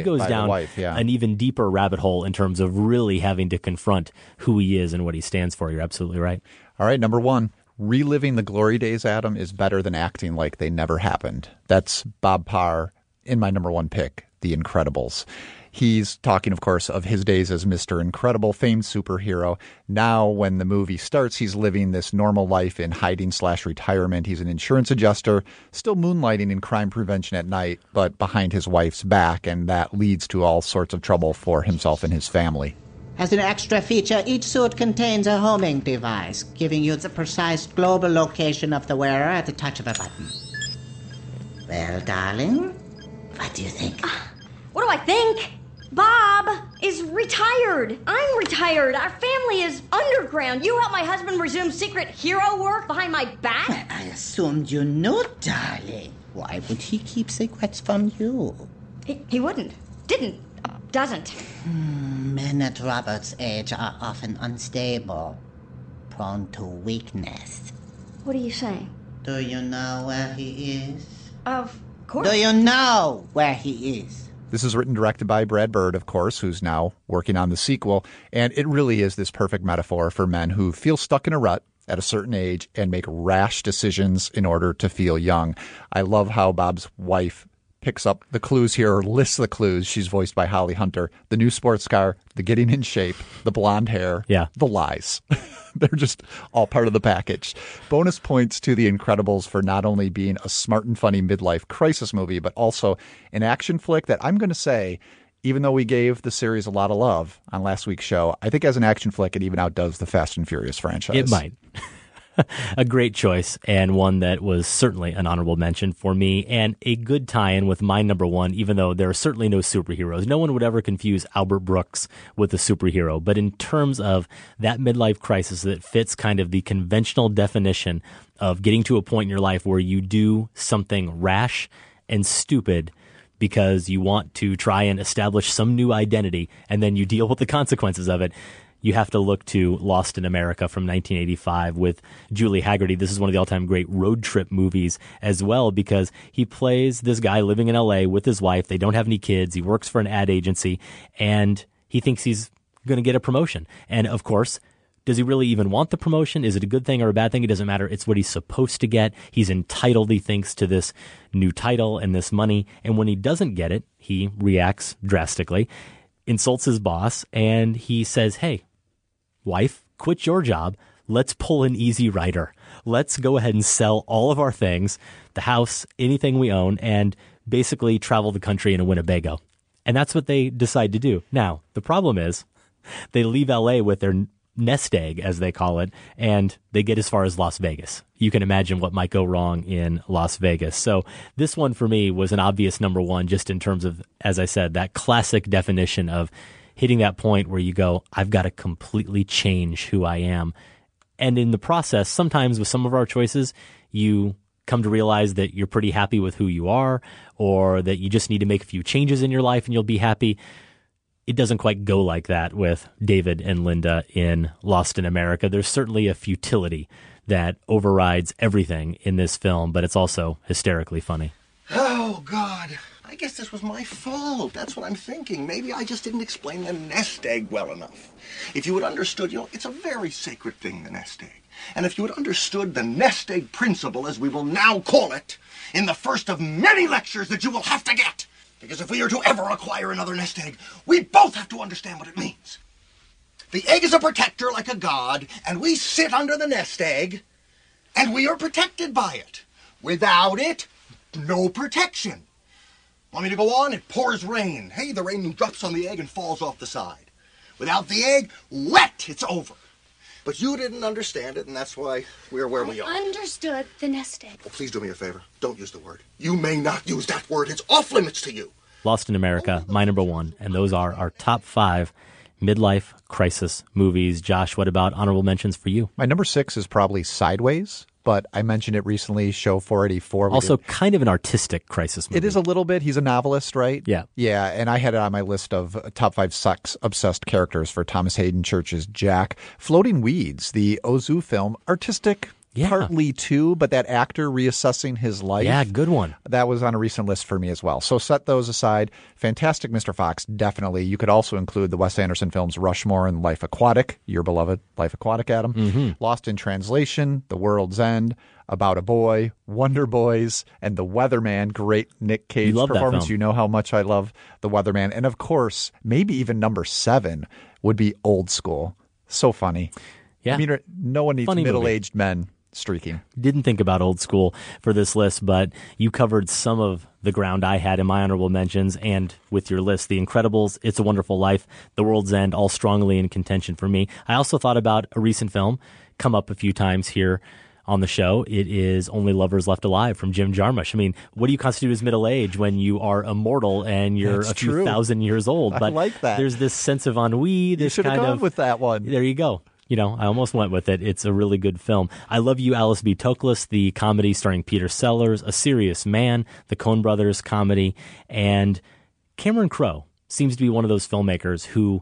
an even deeper rabbit hole in terms of really having to confront who he is and what he stands for. You're absolutely right. All right, number 1. Reliving the glory days, Adam, is better than acting like they never happened. That's Bob Parr in my number 1 pick, The Incredibles. He's talking, of course, of his days as Mr. Incredible, famed superhero. Now, when the movie starts, he's living this normal life in hiding/retirement. He's an insurance adjuster, still moonlighting in crime prevention at night, but behind his wife's back, and that leads to all sorts of trouble for himself and his family. As an extra feature, each suit contains a homing device, giving you the precise global location of the wearer at the touch of a button. Well, darling, what do you think? What do I think? Bob is retired. I'm retired. Our family is underground. You help my husband resume secret hero work behind my back? I assumed you knew, darling. Why would he keep secrets from you? He wouldn't. Didn't. Doesn't. Men at Robert's age are often unstable, prone to weakness. What are you saying? Do you know where he is? Of course. Do you know where he is? This is written and directed by Brad Bird, of course, who's now working on the sequel. And it really is this perfect metaphor for men who feel stuck in a rut at a certain age and make rash decisions in order to feel young. I love how Bob's wife picks up the clues here, or lists the clues. She's voiced by Holly Hunter. The new sports car, the getting in shape, the blonde hair, the lies. They're just all part of the package. Bonus points to The Incredibles for not only being a smart and funny midlife crisis movie, but also an action flick that I'm going to say, even though we gave the series a lot of love on last week's show, I think as an action flick, it even outdoes the Fast and Furious franchise. It might. A great choice, and one that was certainly an honorable mention for me, and a good tie-in with my number one, even though there are certainly no superheroes. No one would ever confuse Albert Brooks with a superhero, but in terms of that midlife crisis that fits kind of the conventional definition of getting to a point in your life where you do something rash and stupid because you want to try and establish some new identity, and then you deal with the consequences of it. You have to look to Lost in America from 1985 with Julie Haggerty. This is one of the all-time great road trip movies as well, because he plays this guy living in L.A. with his wife. They don't have any kids. He works for an ad agency, and he thinks he's going to get a promotion. And, of course, does he really even want the promotion? Is it a good thing or a bad thing? It doesn't matter. It's what he's supposed to get. He's entitled, he thinks, to this new title and this money. And when he doesn't get it, he reacts drastically, insults his boss, and he says, hey, wife, quit your job. Let's pull an Easy Rider. Let's go ahead and sell all of our things, the house, anything we own, and basically travel the country in a Winnebago. And that's what they decide to do. Now, the problem is they leave L.A. with their nest egg, as they call it, and they get as far as Las Vegas. You can imagine what might go wrong in Las Vegas. So this one for me was an obvious number one, just in terms of, as I said, that classic definition of hitting that point where you go, I've got to completely change who I am. And in the process, sometimes with some of our choices, you come to realize that you're pretty happy with who you are, or that you just need to make a few changes in your life and you'll be happy. It doesn't quite go like that with David and Linda in Lost in America. There's certainly a futility that overrides everything in this film, but it's also hysterically funny. Oh, God. I guess this was my fault. That's what I'm thinking. Maybe I just didn't explain the nest egg well enough. If you had understood, it's a very sacred thing, the nest egg. And if you had understood the nest egg principle, as we will now call it, in the first of many lectures that you will have to get, because if we are to ever acquire another nest egg, we both have to understand what it means. The egg is a protector like a god, and we sit under the nest egg, and we are protected by it. Without it, no protection. Want me to go on? It pours rain. Hey, the rain drops on the egg and falls off the side. Without the egg, wet, it's over. But you didn't understand it, and that's why we're where we are. Understood the nest egg. Well, please do me a favor. Don't use the word. You may not use that word. It's off limits to you. Lost in America, my number one, and those are our top 5 midlife crisis movies. Josh, what about honorable mentions for you? My number 6 is probably Sideways, but I mentioned it recently, Show 484. Also kind of an artistic crisis movie. It is a little bit. He's a novelist, right? Yeah. Yeah, and I had it on my list of top 5 sex-obsessed characters for Thomas Hayden Church's Jack. Floating Weeds, the Ozu film, artistic, partly too, but that actor reassessing his life. Yeah, good one. That was on a recent list for me as well. So set those aside. Fantastic Mr. Fox, definitely. You could also include the Wes Anderson films Rushmore and Life Aquatic, your beloved Life Aquatic, Adam. Mm-hmm. Lost in Translation, The World's End, About a Boy, Wonder Boys, and The Weatherman. Great Nick Cage performance. You know how much I love The Weatherman. And of course, maybe even number 7 would be Old School. So funny. Yeah. I mean, no one needs Funny middle-aged men streaking. Didn't think about Old School for this list, but you covered some of the ground I had in my honorable mentions and with your list. The Incredibles, It's a Wonderful Life, The World's End, all strongly in contention for me. I also thought about a recent film, come up a few times here on the show. It is Only Lovers Left Alive from Jim Jarmusch. I mean, what do you constitute as middle age when you are immortal and you're That's a few true. thousand years old? But I like that. There's this sense of ennui. This You should have kind gone of with that one. There you go. You know, I almost went with it. It's a really good film. I Love You, Alice B. Toklas, the comedy starring Peter Sellers, A Serious Man, the Coen Brothers comedy, and Cameron Crowe seems to be one of those filmmakers who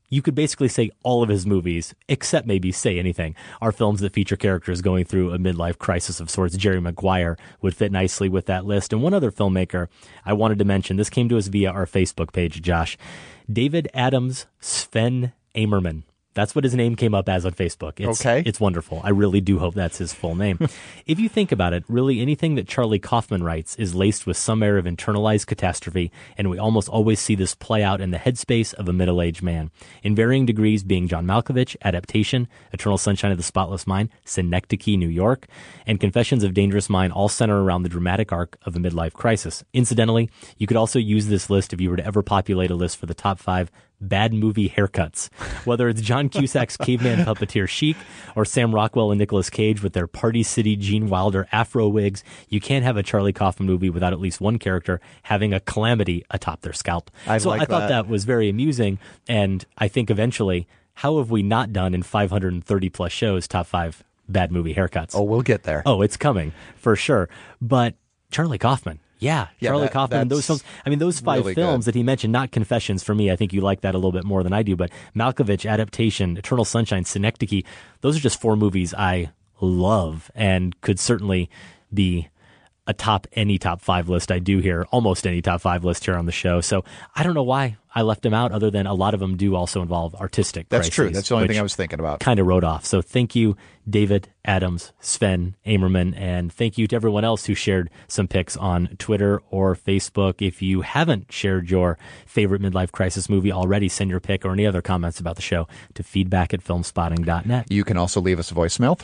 you could basically say all of his movies, except maybe Say Anything, are films that feature characters going through a midlife crisis of sorts. Jerry Maguire would fit nicely with that list. And one other filmmaker I wanted to mention, this came to us via our Facebook page, Josh. David Adams Sven Amerman. That's what his name came up as on Facebook. It's wonderful. I really do hope that's his full name. If you think about it, really anything that Charlie Kaufman writes is laced with some air of internalized catastrophe, and we almost always see this play out in the headspace of a middle-aged man. In varying degrees, being John Malkovich, Adaptation, Eternal Sunshine of the Spotless Mind, Synecdoche, New York, and Confessions of Dangerous Mind all center around the dramatic arc of a midlife crisis. Incidentally, you could also use this list if you were to ever populate a list for the top 5 bad movie haircuts. Whether it's John Cusack's caveman puppeteer chic or Sam Rockwell and Nicolas Cage with their Party City Gene Wilder afro wigs, you can't have a Charlie Kaufman movie without at least one character having a calamity atop their scalp. I thought that was very amusing, and I think eventually, how have we not done in 530 plus shows top 5 bad movie haircuts? Oh, we'll get there. Oh, it's coming for sure. But Charlie Kaufman. Yeah, Charlie Kaufman, those films. I mean, those 5 really films that he mentioned, not Confessions for me. I think you like that a little bit more than I do. But Malkovich, Adaptation, Eternal Sunshine, Synecdoche, those are just 4 movies I love and could certainly be any top 5 list I do here, almost any top 5 list here on the show. So I don't know why I left them out, other than a lot of them do also involve artistic crises. That's true. That's the only thing I was thinking about. Kind of wrote off. So thank you, David Adams, Sven Amerman, and thank you to everyone else who shared some picks on Twitter or Facebook. If you haven't shared your favorite midlife crisis movie already, send your pick or any other comments about the show to feedback@filmspotting.net. You can also leave us a voicemail,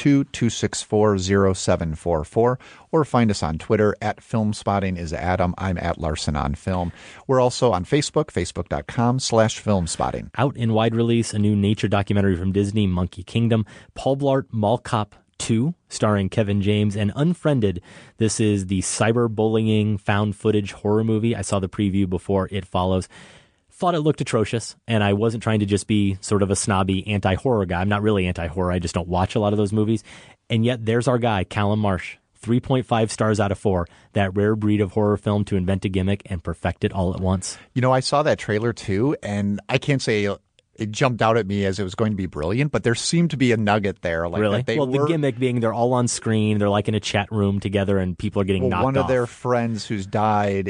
312-264-0744, or find us on Twitter @FilmSpotting is Adam. I'm @Larson on Film. We're also on Facebook, facebook.com/filmspotting. Out in wide release, a new nature documentary from Disney, Monkey Kingdom. Paul Blart Mall Cop 2, starring Kevin James, and Unfriended. This is the cyberbullying found footage horror movie. I saw the preview before It Follows. Thought it looked atrocious, and I wasn't trying to just be sort of a snobby anti-horror guy. I'm not really anti-horror. I just don't watch a lot of those movies. And yet there's our guy, Callum Marsh. 3.5 stars out of 4. That rare breed of horror film to invent a gimmick and perfect it all at once. You know, I saw that trailer too, and I can't say it jumped out at me as it was going to be brilliant, but there seemed to be a nugget there. Like really? That the gimmick being they're all on screen, they're like in a chat room together, and people are getting knocked off. One of their friends who's died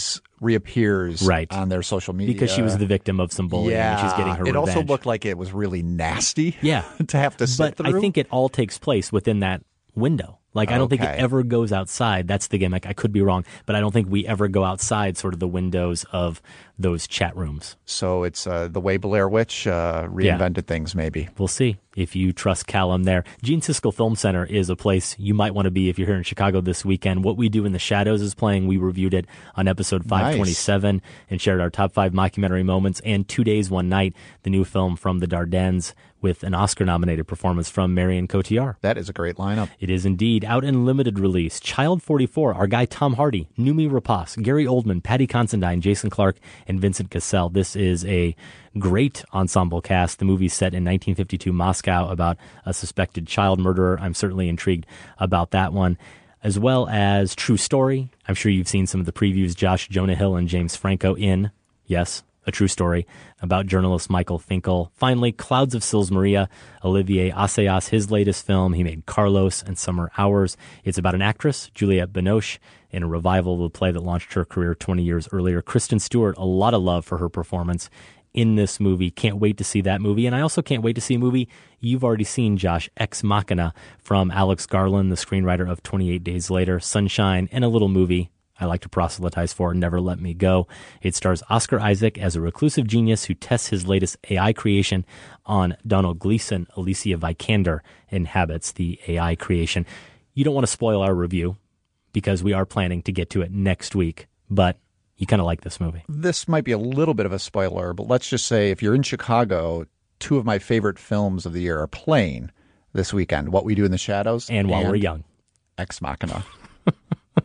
reappears on their social media. Because she was the victim of some bullying, and she's getting her revenge. It also looked like it was really nasty to have to sit through. But I think it all takes place within that window. Like, I don't think it ever goes outside. That's the gimmick. I could be wrong, but I don't think we ever go outside sort of the windows of those chat rooms. So it's the way Blair Witch reinvented things, maybe. We'll see if you trust Callum there. Gene Siskel Film Center is a place you might want to be if you're here in Chicago this weekend. What We Do in the Shadows is playing. We reviewed it on episode 527 and shared our top 5 mockumentary moments. And 2 Days, One Night, the new film from the Dardennes, with an Oscar-nominated performance from Marion Cotillard. That is a great lineup. It is indeed. Out in limited release, Child 44, our guy Tom Hardy, Noomi Rapace, Gary Oldman, Patty Considine, Jason Clarke, and Vincent Cassel. This is a great ensemble cast. The movie's set in 1952 Moscow about a suspected child murderer. I'm certainly intrigued about that one. As well as True Story. I'm sure you've seen some of the previews. Josh, Jonah Hill, and James Franco in, yes, A True Story, about journalist Michael Finkel. Finally, Clouds of Sils Maria, Olivier Assayas, his latest film. He made Carlos and Summer Hours. It's about an actress, Juliette Binoche, in a revival of a play that launched her career 20 years earlier. Kristen Stewart, a lot of love for her performance in this movie. Can't wait to see that movie. And I also can't wait to see a movie you've already seen, Josh, Ex Machina, from Alex Garland, the screenwriter of 28 Days Later, Sunshine, and a little movie I like to proselytize for, Never Let Me Go. It stars Oscar Isaac as a reclusive genius who tests his latest AI creation on Donald Gleason. Alicia Vikander inhabits the AI creation. You don't want to spoil our review because we are planning to get to it next week, but you kind of like this movie. This might be a little bit of a spoiler, but let's just say if you're in Chicago, 2 of my favorite films of the year are playing this weekend. What We Do in the Shadows and While We're Young. Ex Machina.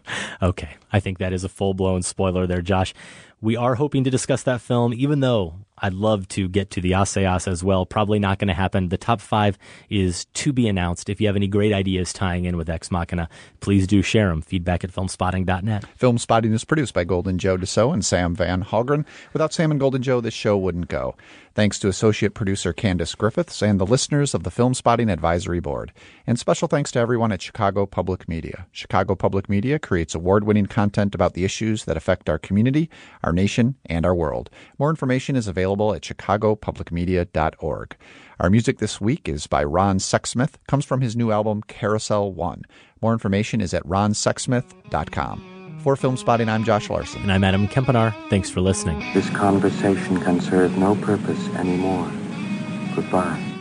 Okay, I think that is a full-blown spoiler there, Josh. We are hoping to discuss that film, even though I'd love to get to the ASEAS as well. Probably not going to happen. The top 5 is to be announced. If you have any great ideas tying in with Ex Machina, please do share them. Feedback at filmspotting.net. Film Spotting is produced by Golden Joe Dassault and Sam Van Halgren. Without Sam and Golden Joe, this show wouldn't go. Thanks to associate producer Candace Griffiths and the listeners of the Film Spotting Advisory Board. And special thanks to everyone at Chicago Public Media. Chicago Public Media creates award-winning content about the issues that affect our community, our nation, and our world. More information is available at chicagopublicmedia.org. Our music this week is by Ron Sexsmith, comes from his new album Carousel 1. More information is at ronsexsmith.com. For Film Spotting, I'm Josh Larson. And I'm Adam Kempenaar. Thanks for listening. This conversation can serve no purpose anymore. Goodbye.